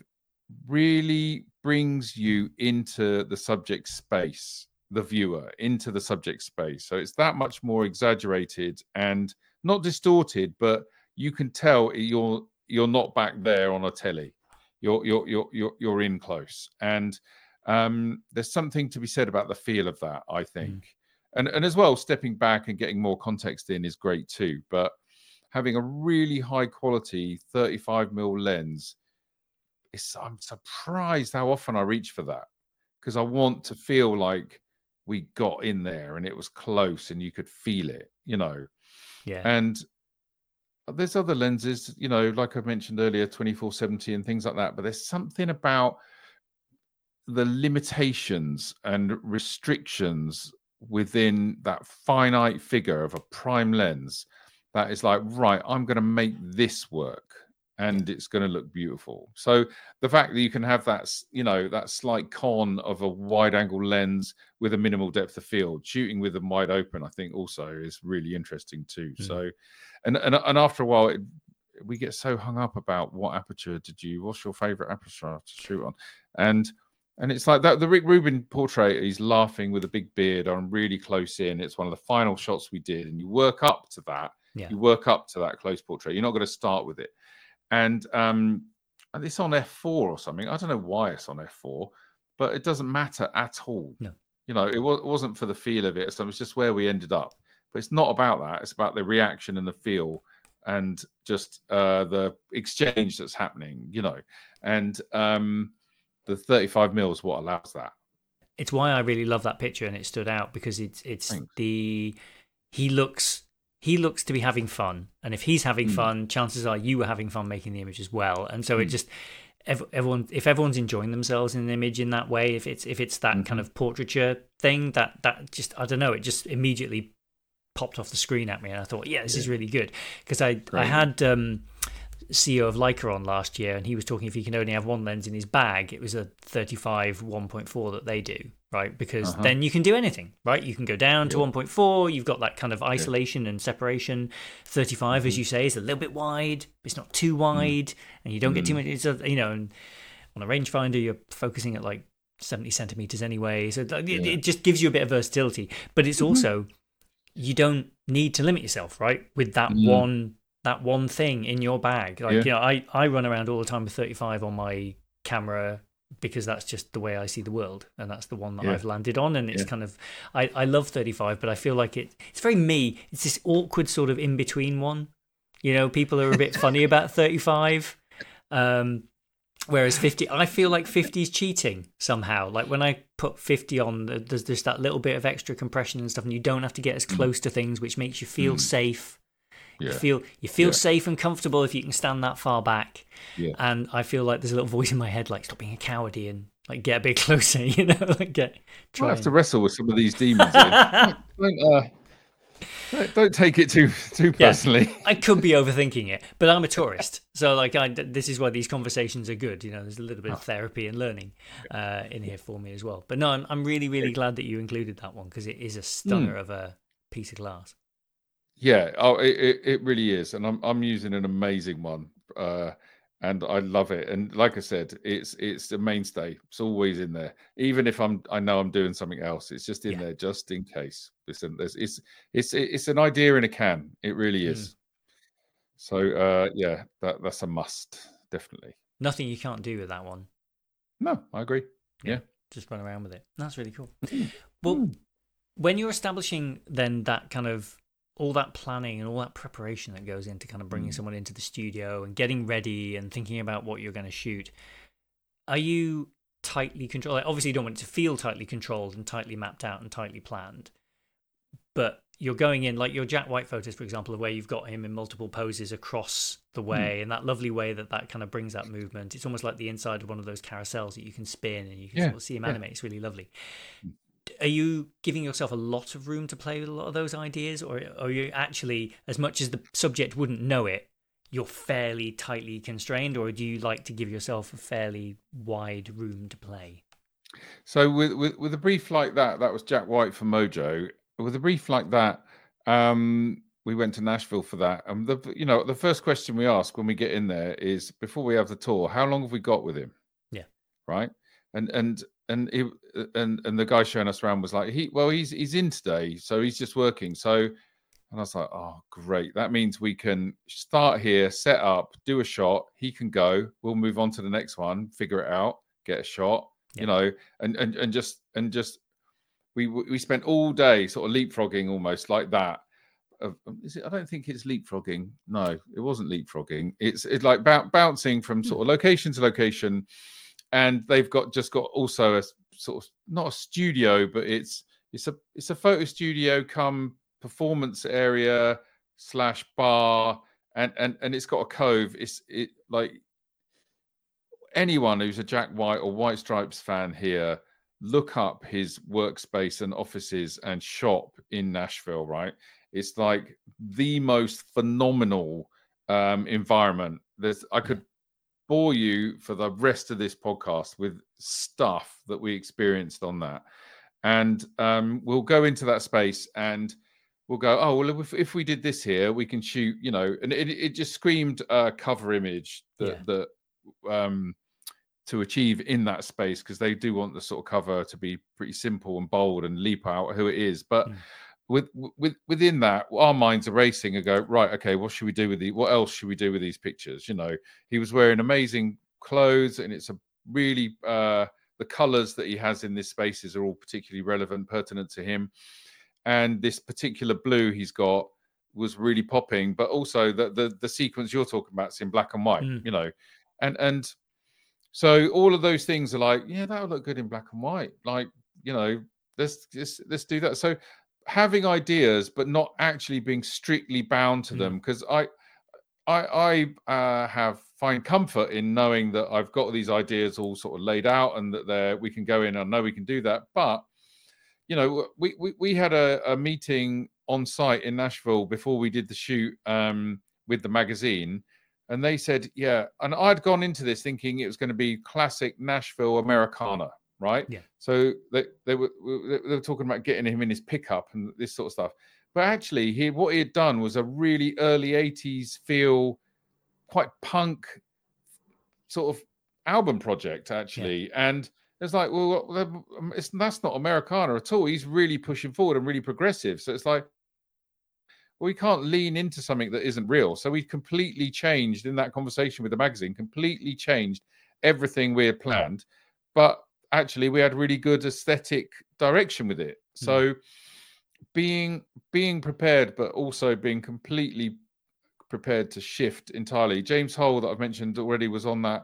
S2: really brings you into the subject space, the viewer, into the subject space. So it's that much more exaggerated and not distorted, but you can tell you're you're not back there on a telly. You're you're you're you're, you're in close. And Um, there's something to be said about the feel of that, I think. Mm. And and as well, stepping back and getting more context in is great too. But having a really high quality thirty-five mil lens, is, I'm surprised how often I reach for that, because I want to feel like we got in there and it was close and you could feel it, you know.
S1: Yeah.
S2: And there's other lenses, you know, like I mentioned earlier, twenty-four seventy and things like that. But there's something about the limitations and restrictions within that finite figure of a prime lens that is like, right, I'm going to make this work and it's going to look beautiful. So the fact that you can have that, you know, that slight con of a wide angle lens with a minimal depth of field, shooting with them wide open, I think also is really interesting too. Mm. So, and, and, and after a while, it, we get so hung up about what aperture did you, what's your favorite aperture to shoot on? And And it's like that, the Rick Rubin portrait, he's laughing with a big beard on really close in. It's one of the final shots we did. And you work up to that.
S1: Yeah.
S2: You work up to that close portrait. You're not going to start with it. And, um, and it's on F four or something. I don't know why it's on F four, but it doesn't matter at all.
S1: No.
S2: You know, it, was, it wasn't for the feel of it. So it's just where we ended up. But it's not about that. It's about the reaction and the feel and just uh, the exchange that's happening, you know. And, um, the thirty-five mil is what allows that.
S1: It's why I really love that picture, and it stood out because it's it's
S2: Thanks.
S1: the he looks he looks to be having fun, and if he's having mm. fun, chances are you were having fun making the image as well. And so mm. it just everyone if everyone's enjoying themselves in an image in that way, if it's if it's that mm-hmm. kind of portraiture thing, that that just I don't know, it just immediately popped off the screen at me, and I thought, yeah, this yeah. is really good, because I Great. I had. Um, C E O of Leica on last year, and he was talking if he can only have one lens in his bag, it was a thirty-five one point four that they do, right? Because uh-huh. then you can do anything, right? You can go down yeah. to one point four, you've got that kind of isolation yeah. and separation. thirty-five, mm-hmm. as you say, is a little bit wide, but it's not too wide, mm. and you don't mm. get too much, it's a, you know, and on a rangefinder, you're focusing at like seventy centimeters anyway, so it, yeah. it just gives you a bit of versatility, but it's mm-hmm. also, you don't need to limit yourself, right? With that mm. one that one thing in your bag. Like, yeah. you know, I, I run around all the time with thirty-five on my camera because that's just the way I see the world. And that's the one that yeah. I've landed on. And it's yeah. kind of, I, I love thirty-five, but I feel like it, it's very me. It's this awkward sort of in-between one. You know, people are a bit funny about thirty-five. Um, Whereas fifty, I feel like fifty is cheating somehow. Like when I put fifty on, there's just that little bit of extra compression and stuff, and you don't have to get as close to things, which makes you feel
S2: Mm.
S1: safe.
S2: Yeah.
S1: You feel you feel
S2: Yeah.
S1: safe and comfortable if you can stand that far back.
S2: Yeah.
S1: And I feel like there's a little voice in my head like, stop being a cowardie and like get a bit closer, you know, like get try.
S2: I have
S1: and-
S2: to wrestle with some of these demons. Here. don't, uh, don't don't take it too too
S1: Yeah.
S2: personally.
S1: I could be overthinking it, but I'm a tourist, so like I, this is why these conversations are good. You know, there's a little bit of therapy and learning uh, in here for me as well. But no, I'm I'm really really glad that you included that one because it is a stunner
S2: Mm.
S1: of a piece of glass.
S2: Yeah, oh, it, it, it really is, and I'm I'm using an amazing one, uh, and I love it. And like I said, it's it's a mainstay. It's always in there, even if I'm I know I'm doing something else. It's just in
S1: Yeah.
S2: there just in case. Listen, there's it's it's it's an idea in a can. It really is.
S1: Mm.
S2: So uh, yeah, that that's a must, definitely.
S1: Nothing you can't do with that one.
S2: No, I agree. Yeah.
S1: Just run around with it. That's really cool.
S2: Mm.
S1: Well,
S2: Mm.
S1: when you're establishing then that kind of all that planning and all that preparation that goes into kind of bringing
S2: Mm.
S1: someone into the studio and getting ready and thinking about what you're going to shoot, are you tightly controlled? Like, obviously, you don't want it to feel tightly controlled and tightly mapped out and tightly planned, but you're going in like your Jack White photos, for example, where you've got him in multiple poses across the way, and that lovely way that that kind of brings that movement. It's almost like the inside of one of those carousels that you can spin and you can
S2: Yeah,
S1: sort of see him
S2: yeah.
S1: animate. It's really lovely. Are you giving yourself a lot of room to play with a lot of those ideas, or are you actually, as much as the subject wouldn't know it, you're fairly tightly constrained, or do you like to give yourself a fairly wide room to play?
S2: So with, with with a brief like that, that was Jack White for Mojo. With a brief like that, um, we went to Nashville for that. And the you know the first question we ask when we get in there is, before we have the tour, how long have we got with him?
S1: Yeah.
S2: Right. And and and it, and and the guy showing us around was like, he well he's he's in today, so he's just working. So and I was like, oh great, that means we can start here, set up, do a shot. He can go. We'll move on to the next one, figure it out, get a shot.
S1: Yeah.
S2: You know, and and and just and just we we spent all day sort of leapfrogging almost like that. Uh, is it? I don't think it's leapfrogging. No, it wasn't leapfrogging. It's it's like b- bouncing from sort of location to location, and they've got just got also a sort of not a studio, but it's it's a it's a photo studio come performance area slash bar, and and and it's got a cove. It's it like anyone who's a Jack White or White Stripes fan here, look up his workspace and offices and shop in Nashville, right? It's like the most phenomenal um, environment. There's, I could bore you for the rest of this podcast with stuff that we experienced on that. And um, we'll go into that space and we'll go, oh, well, if, if we did this here, we can shoot, you know, and it, it just screamed uh, cover image that,
S1: Yeah.
S2: that um, to achieve in that space, because they do want the sort of cover to be pretty simple and bold and leap out who it is. But
S1: Mm.
S2: with with within that, our minds are racing and go, right, okay, what should we do with the what else should we do with these pictures? You know, he was wearing amazing clothes, and it's a really uh the colors that he has in this spaces are all particularly relevant, pertinent to him. And this particular blue he's got was really popping, but also the the, the sequence you're talking about is in black and white,
S1: Mm.
S2: you know, and and so all of those things are like, yeah, that would look good in black and white. Like, you know, let's let's, let's do that. So having ideas, but not actually being strictly bound to
S1: Mm.
S2: them, because I I I uh, have find comfort in knowing that I've got these ideas all sort of laid out and that they're we can go in. I know we can do that, but you know, we we, we had a, a meeting on site in Nashville before we did the shoot um, with the magazine. And they said, yeah, and I'd gone into this thinking it was going to be classic Nashville Americana, right?
S1: Yeah.
S2: So they, they were they were talking about getting him in his pickup and this sort of stuff. But actually, he what he had done was a really early eighties feel, quite punk sort of album project, actually. Yeah. And it's like, well, it's, that's not Americana at all. He's really pushing forward and really progressive. So it's like, we can't lean into something that isn't real. So we completely changed in that conversation with the magazine, completely changed everything we had planned. But actually, we had really good aesthetic direction with it. So mm. being being prepared, but also being completely prepared to shift entirely. James Hole, that I've mentioned already, was on that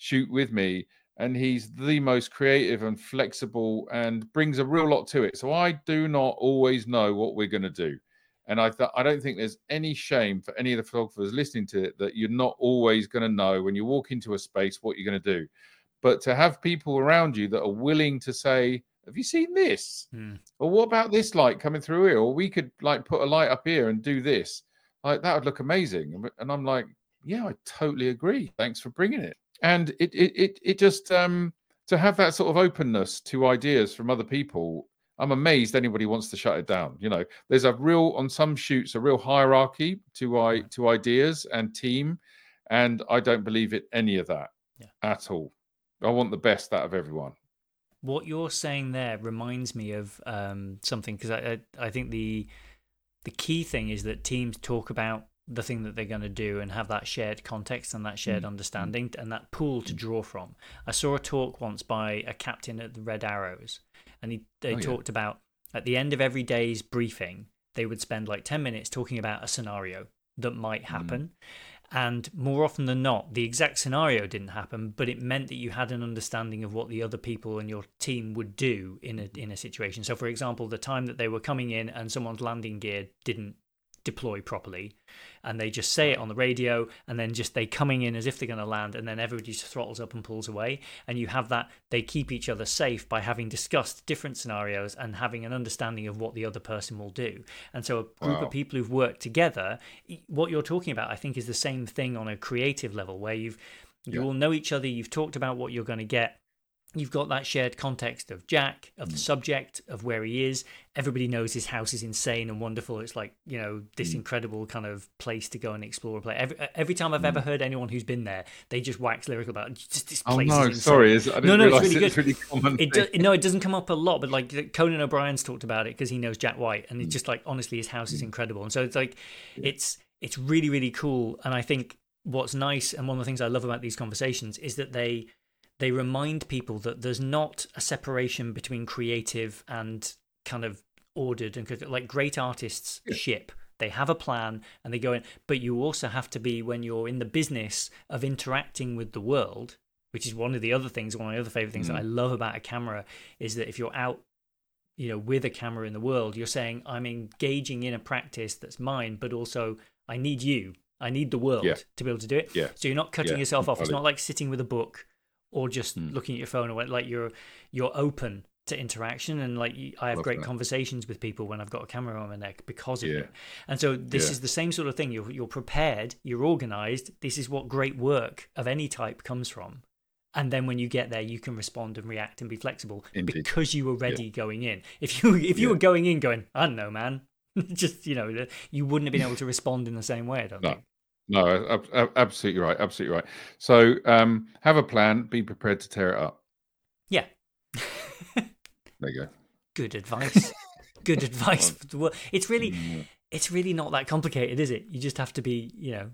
S2: shoot with me, and he's the most creative and flexible and brings a real lot to it. So I do not always know what we're going to do. And I th- I don't think there's any shame for any of the photographers listening to it that you're not always going to know when you walk into a space what you're going to do. But to have people around you that are willing to say, have you seen this?
S1: Mm.
S2: Or what about this light coming through here? Or we could like put a light up here and do this. Like that would look amazing. And I'm like, yeah, I totally agree. Thanks for bringing it. And it it it, it just um to have that sort of openness to ideas from other people, I'm amazed anybody wants to shut it down. You know, there's a real, on some shoots, a real hierarchy to I to ideas and team. And I don't believe it any of that
S1: yeah.
S2: at all. I want the best out of everyone.
S1: What you're saying there reminds me of um, something, because I, I I think the the key thing is that teams talk about the thing that they're going to do and have that shared context and that shared mm. understanding and that pool to draw from. I saw a talk once by a captain at the Red Arrows, and he, they oh, talked yeah. about at the end of every day's briefing, they would spend like ten minutes talking about a scenario that might happen. Mm. And more often than not, the exact scenario didn't happen, but it meant that you had an understanding of what the other people in your team would do in a in a situation. So, for example, the time that they were coming in and someone's landing gear didn't deploy properly, and they just say it on the radio, and then just they coming in as if they're going to land, and then everybody just throttles up and pulls away, and you have that they keep each other safe by having discussed different scenarios and having an understanding of what the other person will do. And so a group wow. of people who've worked together, what you're talking about, I think, is the same thing on a creative level, where you've you yeah. all know each other, you've talked about what you're going to get. You've got that shared context of Jack, of the subject, of where he is. Everybody knows his house is insane and wonderful. It's like, you know, this mm. incredible kind of place to go and explore. Play. Every, every time I've mm. ever heard anyone who's been there, they just wax lyrical about just this place.
S2: Oh, no,
S1: is
S2: sorry. Is, I didn't
S1: no, no, it's really
S2: it's
S1: good.
S2: Really common
S1: it do, no, it doesn't come up a lot, but like Conan O'Brien's talked about it because he knows Jack White. And it's just like, honestly, his house is incredible. And so it's like, yeah. it's it's really, really cool. And I think what's nice, and one of the things I love about these conversations is that they... they remind people that there's not a separation between creative and kind of ordered, and like great artists yeah. ship. They have a plan and they go in, but you also have to be, when you're in the business of interacting with the world, which is one of the other things, one of the other favorite things mm. that I love about a camera is that if you're out, you know, with a camera in the world, you're saying, I'm engaging in a practice that's mine, but also I need you. I need the world
S2: yeah.
S1: to be able to do it.
S2: Yeah.
S1: So you're not cutting
S2: yeah.
S1: yourself off.
S2: Valid.
S1: It's not like sitting with a book or just mm. looking at your phone, or like you're you're open to interaction. And like I have Love great that. conversations with people when I've got a camera on my neck because of
S2: yeah.
S1: it. And so this
S2: yeah.
S1: is the same sort of thing. You're you're prepared, you're organized. This is what great work of any type comes from. And then when you get there, you can respond and react and be flexible Indeed. because you were ready yeah. going in. If you if you yeah. were going in going, I don't know, man, just, you know, you wouldn't have been able to respond in the same way, I don't
S2: no.
S1: think.
S2: No, absolutely right. Absolutely right. So um, have a plan, be prepared to tear it up.
S1: Yeah.
S2: There you go.
S1: Good advice. Good advice. For the world. It's really, mm. it's really not that complicated, is it? You just have to be, you know,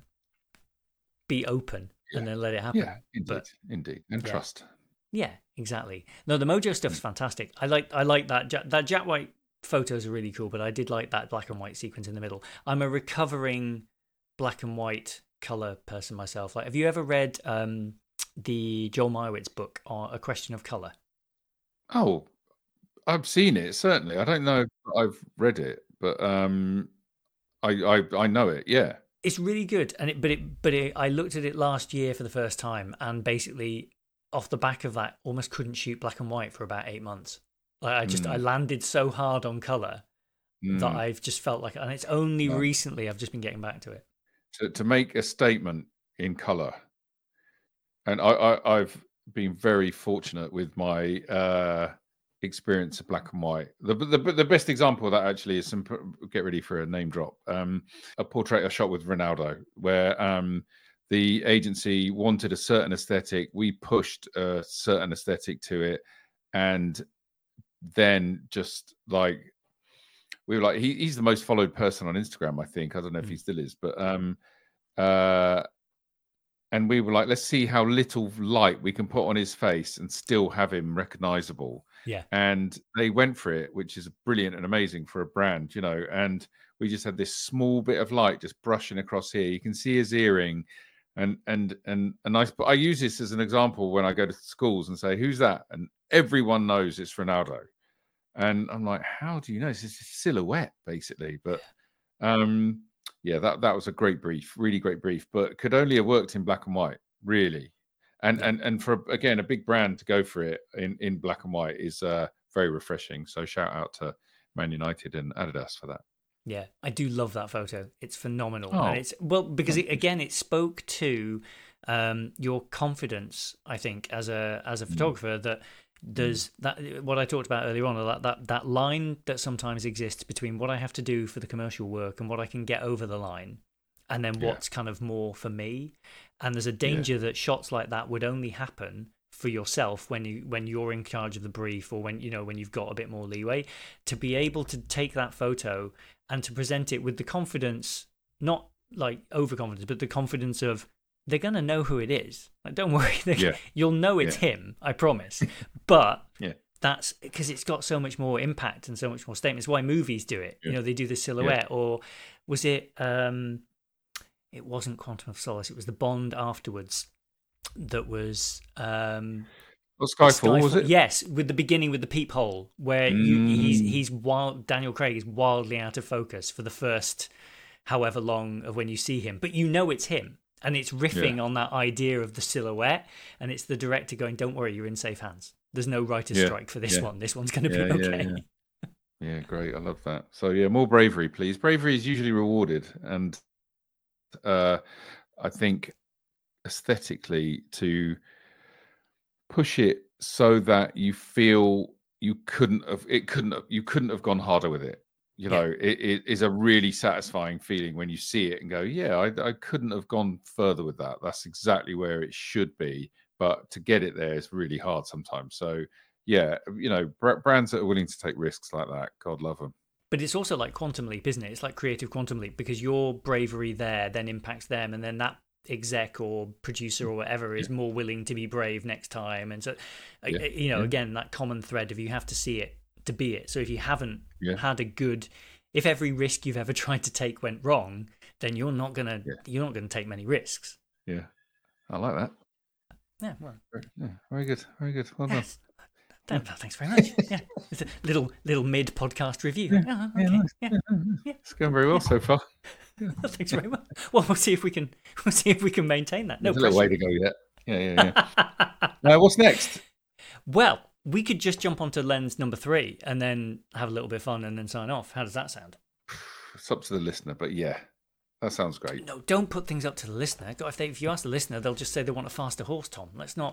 S1: be open yeah. and then let it happen.
S2: Yeah, indeed, but, indeed, and
S1: yeah.
S2: trust.
S1: Yeah, exactly. No, the Mojo stuff's mm. fantastic. I like, I like that. That Jack White photos are really cool, but I did like that black and white sequence in the middle. I'm a recovering black and white color person myself. Like, have you ever read um, the Joel Meyerowitz book on A Question of Color?
S2: Oh, I've seen it, certainly. I don't know if I've read it, but um, I, I I know it. Yeah,
S1: it's really good. And it, but it, but it, I looked at it last year for the first time, and basically off the back of that, almost couldn't shoot black and white for about eight months. Like I just mm. I landed so hard on color mm. that I've just felt like, and it's only no. recently I've just been getting back to it.
S2: To, to make a statement in color, and I, I I've been very fortunate with my uh experience of black and white. The, the the best example of that actually is some, get ready for a name drop, um a portrait I shot with Ronaldo, where um the agency wanted a certain aesthetic, we pushed a certain aesthetic to it, and then just like we were like, he, he's the most followed person on Instagram, I think. I don't know if he still is, but um, uh, and we were like, let's see how little light we can put on his face and still have him recognizable.
S1: Yeah.
S2: And they went for it, which is brilliant and amazing for a brand, you know. And we just had this small bit of light just brushing across here. You can see his earring, And and and a nice. But I use this as an example when I go to schools and say, "Who's that?" And everyone knows it's Ronaldo. And I'm like, "How do you know? It's just a silhouette, basically." But um, yeah, that that was a great brief, really great brief. But could only have worked in black and white, really. And
S1: Yeah.
S2: and and for again a big brand to go for it in in black and white is uh, very refreshing. So shout out to Man United and Adidas for that.
S1: Yeah, I do love that photo. It's phenomenal,
S2: Oh,
S1: and it's well because
S2: thank
S1: it,
S2: you.
S1: again it spoke to um, your confidence. I think as a as a
S2: Mm.
S1: photographer that there's that what I talked about earlier on that that that line that sometimes exists between what I have to do for the commercial work and what I can get over the line, and then
S2: Yeah.
S1: what's kind of more for me. And there's a
S2: Yeah.
S1: danger that shots like that would only happen for yourself when you when you're in charge of the brief, or when you know when you've got a bit more leeway to be able to take that photo and to present it with the confidence, not like overconfidence, but the confidence of they're gonna know who it is. Like, don't worry, they-
S2: Yeah.
S1: you'll know it's
S2: Yeah.
S1: him, I promise. But
S2: Yeah.
S1: that's because it's got so much more impact and so much more statement. It's why movies do it. You
S2: Yeah.
S1: know, they do the silhouette, or was it? um It wasn't Quantum of Solace. It was the Bond afterwards that was. um
S2: Well, Skyfall, was
S1: Skyfall,
S2: it?
S1: yes, with the beginning with the peephole, where you he's
S2: Mm.
S1: he's wild. Daniel Craig is wildly out of focus for the first however long of when you see him, but you know it's him, and it's riffing
S2: Yeah.
S1: on that idea of the silhouette, and it's the director going, "Don't worry, you're in safe hands. There's no writer's
S2: Yeah.
S1: strike for this
S2: Yeah.
S1: one. This one's going to
S2: Yeah,
S1: be
S2: yeah,
S1: okay."
S2: yeah. Yeah, great. I love that. So yeah, more bravery, please. Bravery is usually rewarded, and uh, I think aesthetically to push it so that you feel you couldn't have it couldn't have, you couldn't have gone harder with it. You
S1: Yeah.
S2: know, it, it is a really satisfying feeling when you see it and go, yeah, I, I couldn't have gone further with that. That's exactly where it should be. But to get it there is really hard sometimes. So yeah, you know, br- brands that are willing to take risks like that, God love them.
S1: But it's also like Quantum Leap, isn't it? It's like creative Quantum Leap, because your bravery there then impacts them, and then that exec or producer or whatever is
S2: Yeah.
S1: more willing to be brave next time. And so,
S2: Yeah.
S1: you know,
S2: Yeah.
S1: again, that common thread of you have to see it to be it. So if you haven't
S2: Yeah.
S1: had a good, if every risk you've ever tried to take went wrong, then you're not gonna
S2: Yeah.
S1: you're not gonna take many risks.
S2: Yeah. I like that.
S1: Yeah, well,
S2: Very, yeah, very good. Very good. Well done.
S1: yes. Th- Thanks very much. Yeah, it's a little little mid podcast review.
S2: Yeah,
S1: Yeah,
S2: yeah,
S1: okay.
S2: nice.
S1: Yeah.
S2: Yeah, yeah, yeah. It's going very well so far. Yeah.
S1: Thanks very much. Well, we'll see if we can we'll see if we can maintain that. No
S2: There's a little way
S1: pressure.
S2: to go yet. Yeah, yeah, yeah. Now, what's next?
S1: Well, we could just jump onto lens number three and then have a little bit of fun and then sign off. How does that sound?
S2: It's up to the listener, but yeah, that sounds great.
S1: No, don't put things up to the listener. If they, if you ask the listener, they'll just say they want a faster horse, Tom. Let's not.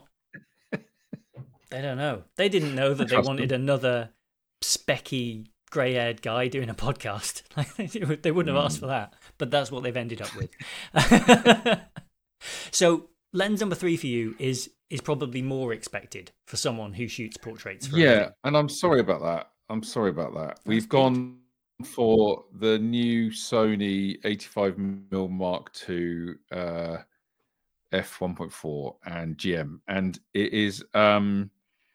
S1: They don't know. They didn't know that they
S2: Trust
S1: wanted
S2: them.
S1: another specky, grey-haired guy doing a podcast. They wouldn't have asked for that, but that's what they've ended up with. So, lens number three for you is is probably more expected for someone who shoots portraits. For a
S2: Yeah,
S1: living.
S2: and I'm sorry about that. I'm sorry about that. We've
S1: good.
S2: gone for the new Sony eighty-five millimeter Mark two uh, f one point four and G M, and it is um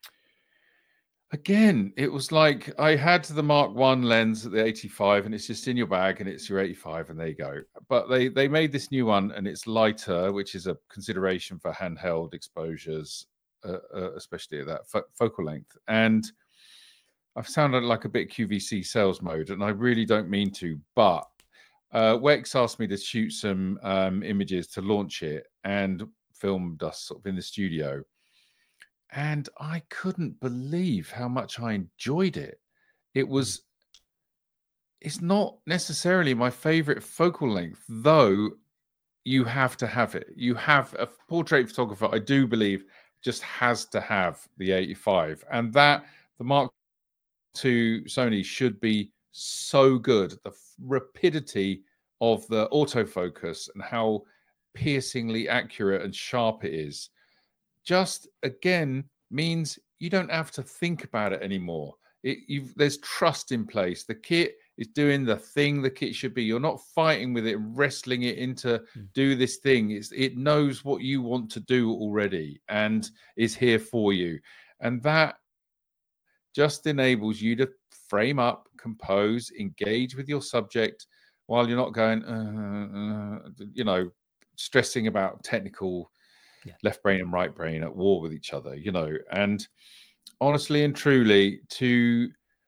S2: again, it was like I had the Mark One lens at the eighty-five, and it's just in your bag, and it's your eighty-five, and there you go. But they they made this new one, and it's lighter, which is a consideration for handheld exposures, uh, uh, especially at that fo- focal length. And I've sounded like a bit Q V C sales mode, and I really don't mean to. But uh, Wex asked me to shoot some um, images to launch it, and filmed us sort of in the studio. And I couldn't believe how much I enjoyed it. It was, it's not necessarily my favorite focal length, though you have to have it. You have a portrait photographer, I do believe, just has to have the eighty-five. And that, the Mark two Sony should be so good. The rapidity of the autofocus and how piercingly accurate and sharp it is just again means you don't have to think about it anymore. It, you've, there's trust in place. The kit is doing the thing the kit should be. You're not fighting with it, wrestling it into
S1: Mm.
S2: do this thing. It's, it knows what you want to do already and is here for you. And that just enables you to frame up, compose, engage with your subject while you're not going, uh, uh, you know, stressing about technical
S1: Yeah.
S2: left brain and right brain at war with each other, you know. And honestly and truly, to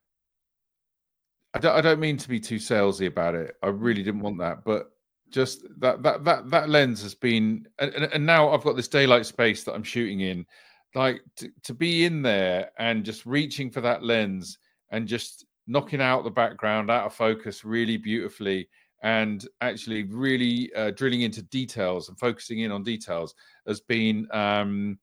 S2: I don't, I don't mean to be too salesy about it. I really didn't want that, but just that that that that lens has been, and, and now I've got this daylight space that I'm shooting in, like to, to be in there and just reaching for that lens and just knocking out the background out of focus really beautifully, and actually really uh, drilling into details and focusing in on details has been um,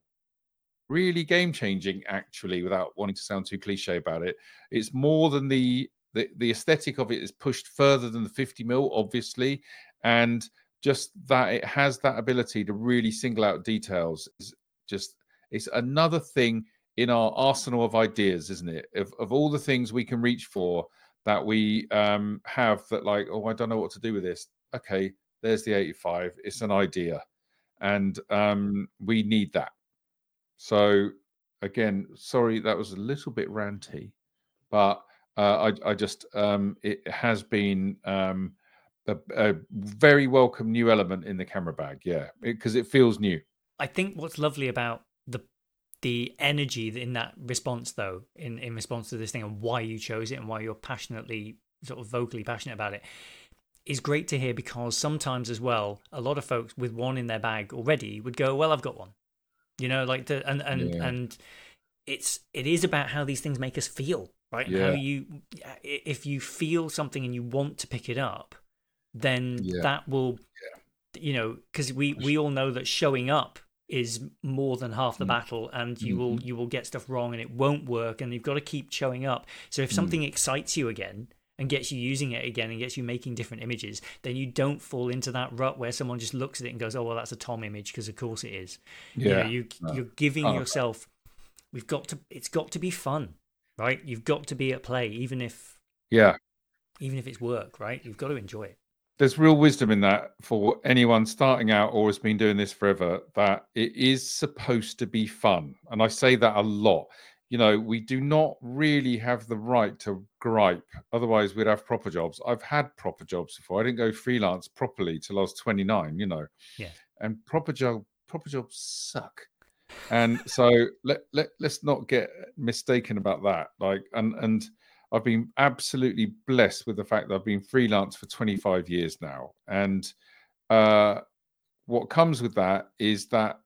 S2: really game changing. Actually, without wanting to sound too cliche about it, it's more than the the the aesthetic of it is pushed further than the fifty mil, obviously, and just that it has that ability to really single out details is just, it's another thing in our arsenal of ideas, isn't it? Of of all the things we can reach for, that we um, have, that like, oh, I don't know what to do with this. Okay, there's the eighty-five. It's an idea, and um, we need that. So again, sorry, that was a little bit ranty, but uh, I, I just um, it has been um, a, a very welcome new element in the camera bag, yeah, because it, it feels new.
S1: I think what's lovely about the the energy in that response, though, in in response to this thing, and why you chose it and why you're passionately, sort of vocally passionate about it, is great to hear, because sometimes as well, a lot of folks with one in their bag already would go, well, I've got one, you know, like the, and and
S2: Yeah.
S1: and it's it is about how these things make us feel, right?
S2: Yeah.
S1: How you, if you feel something and you want to pick it up, then
S2: Yeah.
S1: that will, you know, because we we all know that showing up is more than half the
S2: Mm.
S1: battle, and you will
S2: Mhm.
S1: you will get stuff wrong and it won't work, and you've got to keep showing up. So if
S2: Mm.
S1: something excites you again and gets you using it again and gets you making different images, then you don't fall into that rut where someone just looks at it and goes, oh, well, that's a Tom image, because of course it is. You know,
S2: Yeah.
S1: you
S2: No.
S1: you're giving
S2: Oh.
S1: yourself, we've got to, it's got to be fun, right? You've got to be at play, even if
S2: Yeah.
S1: even if it's work, right? You've got to enjoy it.
S2: There's real wisdom in that for anyone starting out or has been doing this forever, that it is supposed to be fun. And I say that a lot. You know, we do not really have the right to gripe. Otherwise, we'd have proper jobs. I've had proper jobs before. I didn't go freelance properly till I was twenty-nine, you know.
S1: Yeah.
S2: And proper job, proper jobs suck. And so let, let, let's not get mistaken about that. Like, and, and, I've been absolutely blessed with the fact that I've been freelance for twenty-five years now. And uh, what comes with that is that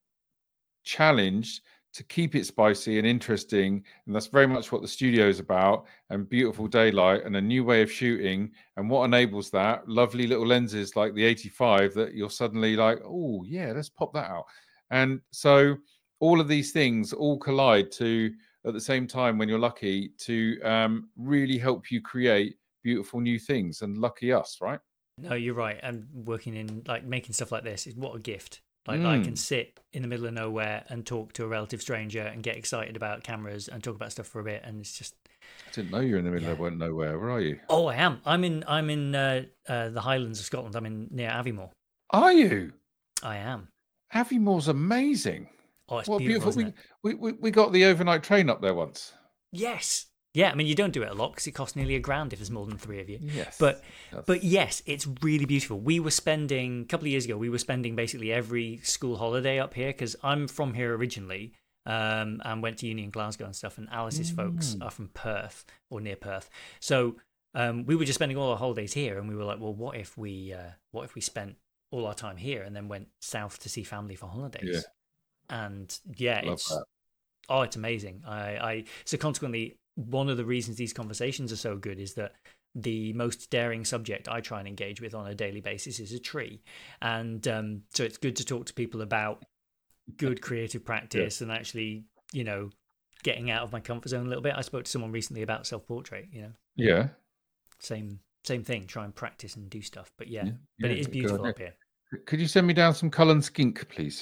S2: challenge to keep it spicy and interesting. And that's very much what the studio is about, and beautiful daylight and a new way of shooting. And what enables that? Lovely little lenses like the eighty-five that you're suddenly like, oh, yeah, let's pop that out. And so all of these things all collide to, at the same time, when you're lucky, to um, really help you create beautiful new things. And lucky us, right?
S1: No, you're right. And working in, like, making stuff like this is what a gift. Like,
S2: Mm.
S1: I can sit in the middle of nowhere and talk to a relative stranger and get excited about cameras and talk about stuff for a bit, and it's just.
S2: I didn't know you were in the middle
S1: Yeah.
S2: of nowhere. Where are you?
S1: Oh, I am. I'm in. I'm in uh, uh, the Highlands of Scotland. I'm in near Aviemore.
S2: Are you?
S1: I am.
S2: Aviemore's amazing.
S1: Oh, it's
S2: What
S1: beautiful.
S2: beautiful!
S1: Isn't it?
S2: We, we we got the overnight train up there once.
S1: Yes. Yeah. I mean, you don't do it a lot because it costs nearly a grand if there's more than three of you.
S2: Yes,
S1: But
S2: That's-
S1: But yes, it's really beautiful. We were spending, a couple of years ago, we were spending basically every school holiday up here, because I'm from here originally, um, and went to uni in Glasgow and stuff, and Alice's folks
S2: Mm.
S1: are from Perth, or near Perth. So um, we were just spending all our holidays here, and we were like, well, what if we uh, what if we spent all our time here and then went south to see family for holidays?
S2: Yeah.
S1: And yeah,
S2: Love
S1: it's
S2: that.
S1: oh, it's amazing. I, I so consequently, one of the reasons these conversations are so good is that the most daring subject I try and engage with on a daily basis is a tree. And um, so it's good to talk to people about good creative practice, yeah. and actually, you know, getting out of my comfort zone a little bit. I spoke to someone recently about self-portrait, you know.
S2: Yeah.
S1: Same same thing, try and practice and do stuff. But yeah,
S2: Yeah,
S1: but
S2: yeah,
S1: it is
S2: good
S1: beautiful
S2: idea.
S1: up here.
S2: Could you send me down some Cullen skink, please?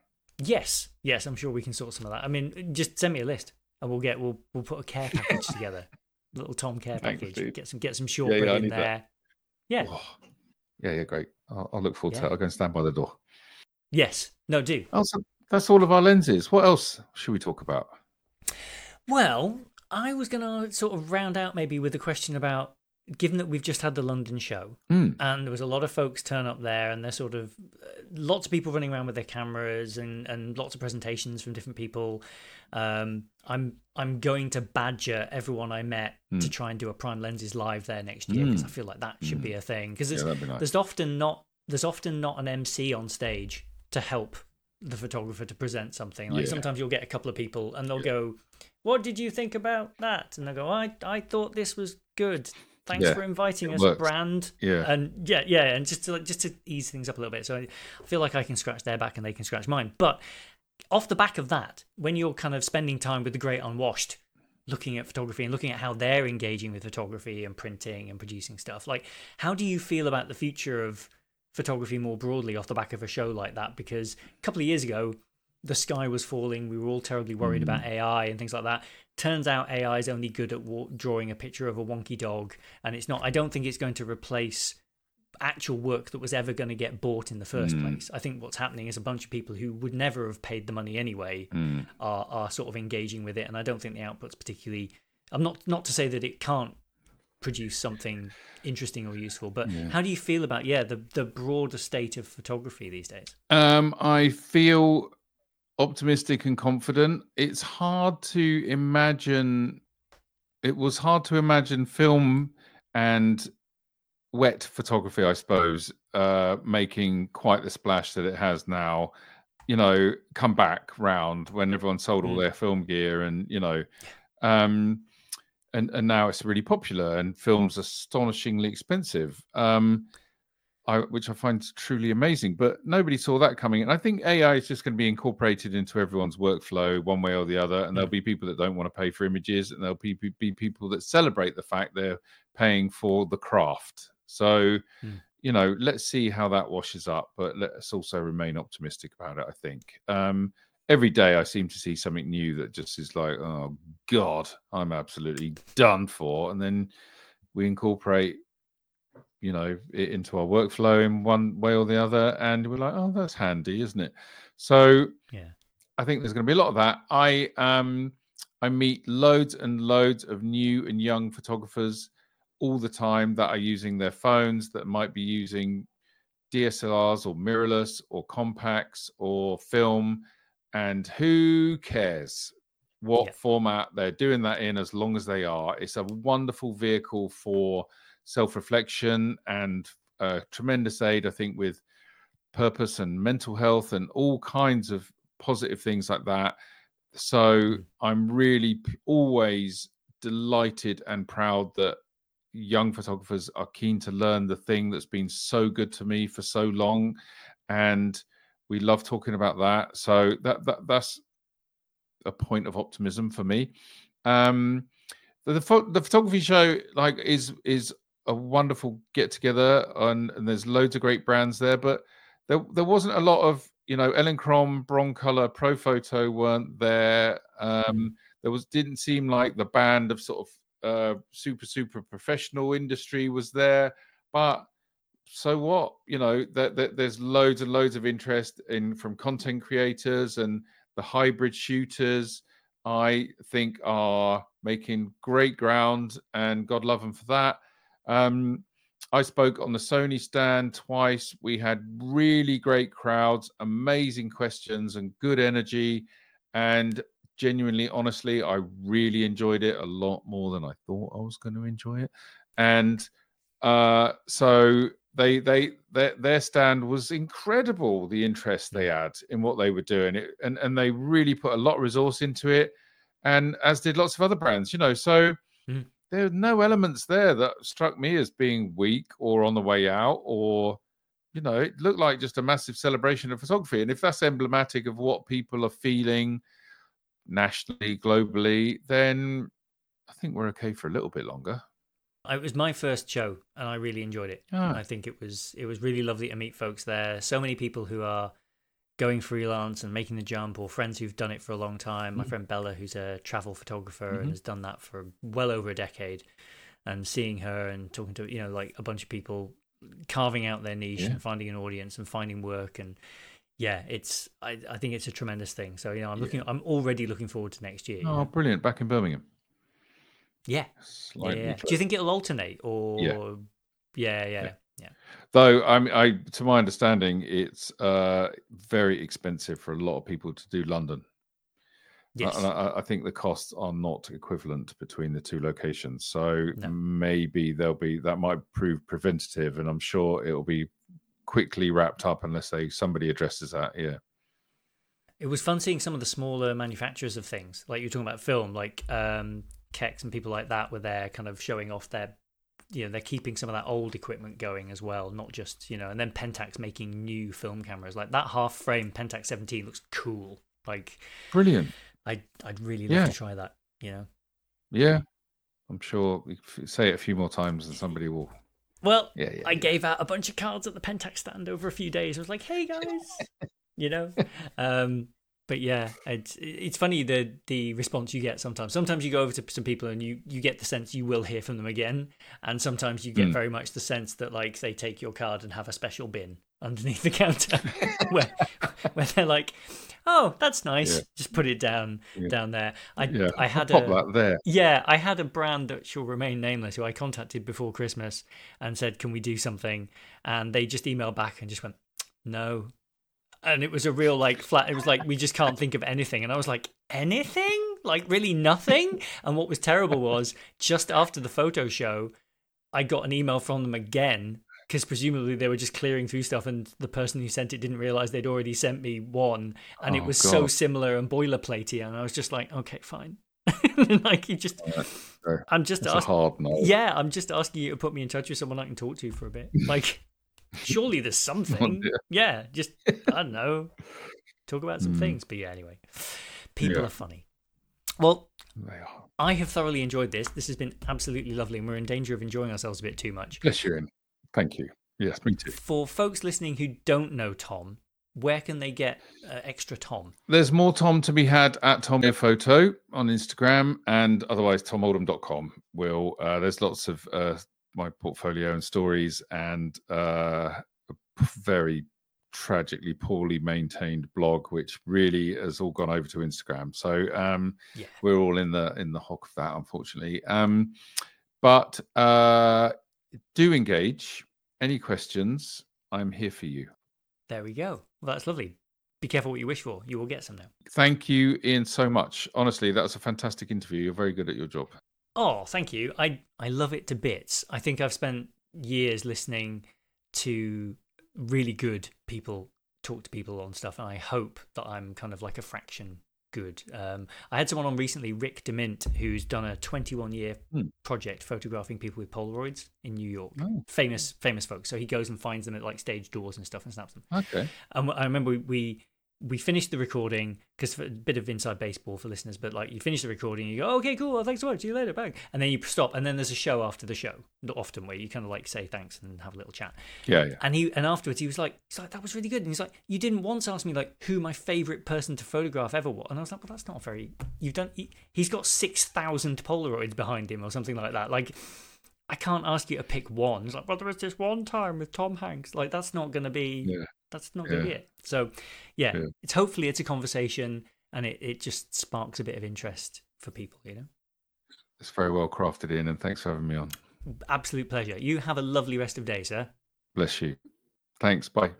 S1: Yes, yes, I'm sure we can sort some of that. I mean, just send me a list and we'll get we'll we'll put a care package together. Little Tom care
S2: Thanks,
S1: package.
S2: dude.
S1: Get some get some
S2: Yeah,
S1: shortbread
S2: yeah, I
S1: in
S2: need
S1: there.
S2: that.
S1: Yeah.
S2: Oh, yeah, yeah, great. I'll, I'll look forward to
S1: Yeah.
S2: it. I'll go and stand by the door.
S1: Yes. No, do.
S2: Oh, so that's all of our lenses. What else should we talk about?
S1: Well, I was going to sort of round out maybe with a question about given that we've just had the London show,
S2: Mm.
S1: and there was a lot of folks turn up there, and there's sort of lots of people running around with their cameras, and, and lots of presentations from different people. Um, I'm I'm going to badger everyone I met
S2: Mm.
S1: to try and do a Prime Lenses live there next year, because
S2: Mm.
S1: I feel like that should
S2: Mm.
S1: be a thing. Because
S2: Yeah,
S1: there's,
S2: that'd be nice.
S1: there's often not there's often not an M C on stage to help the photographer to present something. Like
S2: Yeah.
S1: sometimes you'll get a couple of people and they'll
S2: Yeah.
S1: go, "What did you think about that?" And they'll go, "I I thought this was good. Thanks
S2: Yeah,
S1: for inviting
S2: it
S1: us,
S2: works.
S1: brand."
S2: Yeah.
S1: And yeah, yeah, and just to like, just to ease things up a little bit. So I feel like I can scratch their back and they can scratch mine. But off the back of that, when you're kind of spending time with the great unwashed, looking at photography and looking at how they're engaging with photography and printing and producing stuff, like how do you feel about the future of photography more broadly off the back of a show like that? Because a couple of years ago, the sky was falling. We were all terribly worried
S2: Mm.
S1: about A I and things like that. Turns out A I is only good at wa- drawing a picture of a wonky dog, and it's not. I don't think it's going to replace actual work that was ever going to get bought in the first
S2: Mm.
S1: place. I think what's happening is a bunch of people who would never have paid the money anyway
S2: Mm.
S1: are are sort of engaging with it, and I don't think the output's particularly. I'm not not to say that it can't produce something interesting or useful, but
S2: Yeah.
S1: how do you feel about yeah the the broader state of photography these days?
S2: Um, I feel optimistic and confident. It's hard to imagine. It was hard to imagine film and wet photography, I suppose, uh, making quite the splash that it has now. You know, come back round when everyone sold all
S1: Mm.
S2: their film gear, and you know, um, and and now it's really popular, and film's astonishingly expensive. Um, I, which I find truly amazing, but nobody saw that coming. And I think A I is just going to be incorporated into everyone's workflow one way or the other. And there'll
S1: Mm.
S2: be people that don't want to pay for images, and there'll be, be, be people that celebrate the fact they're paying for the craft. So,
S1: Mm.
S2: you know, let's see how that washes up, but let's also remain optimistic about it, I think. Um, every day I seem to see something new that just is like, oh, God, I'm absolutely done for. And then we incorporate you know, it into our workflow in one way or the other, and we're like, oh, that's handy, isn't it? So
S1: Yeah.
S2: I think there's going to be a lot of that. I um I meet loads and loads of new and young photographers all the time that are using their phones, that might be using D S L Rs or mirrorless or compacts or film, and who cares what
S1: Yeah.
S2: format they're doing that in, as long as they are. It's a wonderful vehicle for self-reflection and a tremendous aid, I think, with purpose and mental health and all kinds of positive things like that. So
S1: Mm.
S2: I'm really p- always delighted and proud that young photographers are keen to learn the thing that's been so good to me for so long, and we love talking about that. So that, that that's a point of optimism for me. Um, the the, pho- the photography show like is is a wonderful get together, and, and there's loads of great brands there, but there there wasn't a lot of you know Elinchrom, Broncolor, Profoto weren't there. Um,
S1: Mm.
S2: there was didn't seem like the band of sort of uh, super super professional industry was there, but so what? You know, that there, there's loads and loads of interest in from content creators, and the hybrid shooters, I think, are making great ground, and God love them for that. Um, I spoke on the Sony stand twice. We had really great crowds, amazing questions, and good energy. And genuinely, honestly, I really enjoyed it a lot more than I thought I was going to enjoy it. And uh, so they they their their stand was incredible. The interest they had in what they were doing, it, and and they really put a lot of resource into it, and as did lots of other brands, you know. So
S1: Mm.
S2: there are no elements there that struck me as being weak or on the way out, or you know, it looked like just a massive celebration of photography. And if that's emblematic of what people are feeling nationally, globally, then I think we're okay for a little bit longer.
S1: It was my first show, and I really enjoyed it.
S2: Ah.
S1: I think it was it was really lovely to meet folks there. So many people who are going freelance and making the jump, or friends who've done it for a long time. My
S2: Mm.
S1: friend Bella, who's a travel photographer
S2: Mhm.
S1: and has done that for well over a decade, and seeing her and talking to you know like a bunch of people carving out their niche
S2: Yeah.
S1: and finding an audience and finding work, and yeah, it's I, I think it's a tremendous thing. So you know I'm looking I'm already looking forward to next year. you
S2: Oh,
S1: know?
S2: brilliant! Back in Birmingham.
S1: Yeah.
S2: Slightly
S1: Yeah.
S2: closer.
S1: Do you think it'll alternate or?
S2: Yeah.
S1: Yeah, yeah,
S2: Yeah.
S1: yeah. yeah.
S2: Though I mean, I to my understanding, it's uh, very expensive for a lot of people to do London.
S1: Yes.
S2: And I, I think the costs are not equivalent between the two locations. So
S1: No.
S2: maybe there'll be that might prove preventative, and I'm sure it'll be quickly wrapped up unless they somebody addresses that. Yeah.
S1: It was fun seeing some of the smaller manufacturers of things, like you're talking about film, like um, Kex and people like that, were there kind of showing off their, you know, they're keeping some of that old equipment going as well, not just, you know, and then Pentax making new film cameras. Like that half frame Pentax seventeen looks cool. Like
S2: Brilliant.
S1: I'd, I'd really love
S2: Yeah.
S1: to try that, you know.
S2: Yeah. I'm sure if you say it a few more times and somebody will.
S1: Well,
S2: Yeah, yeah,
S1: I
S2: yeah.
S1: gave out a bunch of cards at the Pentax stand over a few days. I was like, hey guys, you know. Um, but yeah, it's it's funny the the response you get sometimes. Sometimes you go over to some people and you you get the sense you will hear from them again, and sometimes you get
S2: Mm.
S1: very much the sense that like they take your card and have a special bin underneath the counter where where they're like, oh, that's nice,
S2: Yeah.
S1: just put it down
S2: Yeah.
S1: down there. I
S2: Yeah.
S1: I had
S2: Pop
S1: a
S2: that there.
S1: yeah, I had a brand that shall remain nameless who I contacted before Christmas and said, can we do something? And they just emailed back and just went, no. And it was a real like flat, it was like, we just can't think of anything. And I was like, anything? Like really nothing? And what was terrible was just after the photo show, I got an email from them again, because presumably they were just clearing through stuff and the person who sent it didn't realize they'd already sent me one. And it
S2: Oh,
S1: was so
S2: God.
S1: similar and boilerplatey. And I was just like, okay, fine. Like you just,
S2: Fair.
S1: I'm just
S2: That's a
S1: asking.
S2: hard no.
S1: Yeah, I'm just asking you to put me in touch with someone I can talk to for a bit. Like, surely there's something.
S2: dear.
S1: Yeah, just I don't know, talk about some
S2: Mm.
S1: things. But yeah, anyway, people
S2: Yeah.
S1: are funny. Well,
S2: They are.
S1: I have thoroughly enjoyed this. This has been absolutely lovely, and we're in danger of enjoying ourselves a bit too much.
S2: Bless you, Ian. Thank you. Yes, me too.
S1: For folks listening who don't know Tom, where can they get uh, extra Tom?
S2: There's more Tom to be had at Tom Here Photo on Instagram, and otherwise tom oldham dot com. Will uh, there's lots of uh, my portfolio and stories, and uh, a very tragically poorly maintained blog, which really has all gone over to Instagram. So um,
S1: Yeah.
S2: we're all in the in the hock of that, unfortunately. Um, but uh, do engage. Any questions? I'm here for you.
S1: There we go. Well, that's lovely. Be careful what you wish for. You will get some now.
S2: Thank you, Ian, so much. Honestly, that was a fantastic interview. You're very good at your job.
S1: Oh, thank you. I I love it to bits. I think I've spent years listening to really good people talk to people on stuff, and I hope that I'm kind of like a fraction good. Um, I had someone on recently, Rick DeMint, who's done a twenty-one year
S2: Hmm.
S1: project photographing people with Polaroids in New York.
S2: Oh.
S1: Famous, famous folks. So he goes and finds them at like stage doors and stuff and snaps them.
S2: Okay.
S1: And I remember we we, we finished the recording, because a bit of inside baseball for listeners, but like you finish the recording, you go, okay, cool, well, thanks so much, see you later, bang. And then you stop, and then there's a show after the show, not often, where you kind of like say thanks and have a little chat.
S2: Yeah, yeah.
S1: And he and afterwards he was like, he's like, that was really good. And he's like, you didn't once ask me like who my favorite person to photograph ever was. And I was like, well, that's not very. You've done. He, he's got six thousand Polaroids behind him or something like that. Like, I can't ask you to pick one. It's like, well, there was this one time with Tom Hanks. Like, that's not going to be.
S2: Yeah.
S1: That's not going to
S2: Yeah.
S1: be it. So, yeah,
S2: Yeah.
S1: it's hopefully it's a conversation and it, it just sparks a bit of interest for people. You know,
S2: It's very well crafted, Ian, and thanks for having me on.
S1: absolute pleasure. You have a lovely rest of day, sir.
S2: Bless you. Thanks. Bye.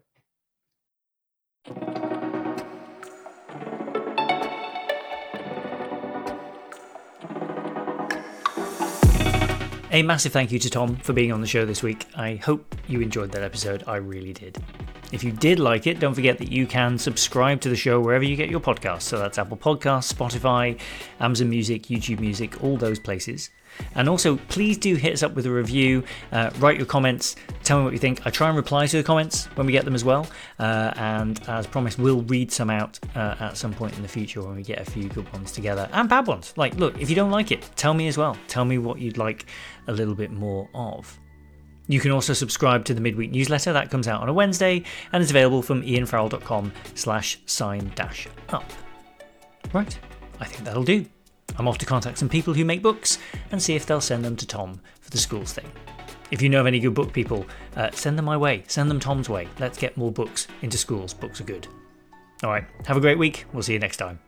S1: A massive thank you to Tom for being on the show this week. I hope you enjoyed that episode. I really did. If you did like it, don't forget that you can subscribe to the show wherever you get your podcasts. So that's Apple Podcasts, Spotify, Amazon Music, YouTube Music, all those places. And also, please do hit us up with a review, uh, write your comments, tell me what you think. I try and reply to the comments when we get them as well. Uh, and as promised, we'll read some out uh, at some point in the future when we get a few good ones together. And bad ones. Like, look, if you don't like it, tell me as well. Tell me what you'd like a little bit more of. You can also subscribe to the midweek newsletter. That comes out on a Wednesday and is available from ianfarrell.com slash sign dash up. Right, I think that'll do. I'm off to contact some people who make books and see if they'll send them to Tom for the schools thing. If you know of any good book people, uh, send them my way. Send them Tom's way. Let's get more books into schools. Books are good. All right, have a great week. We'll see you next time.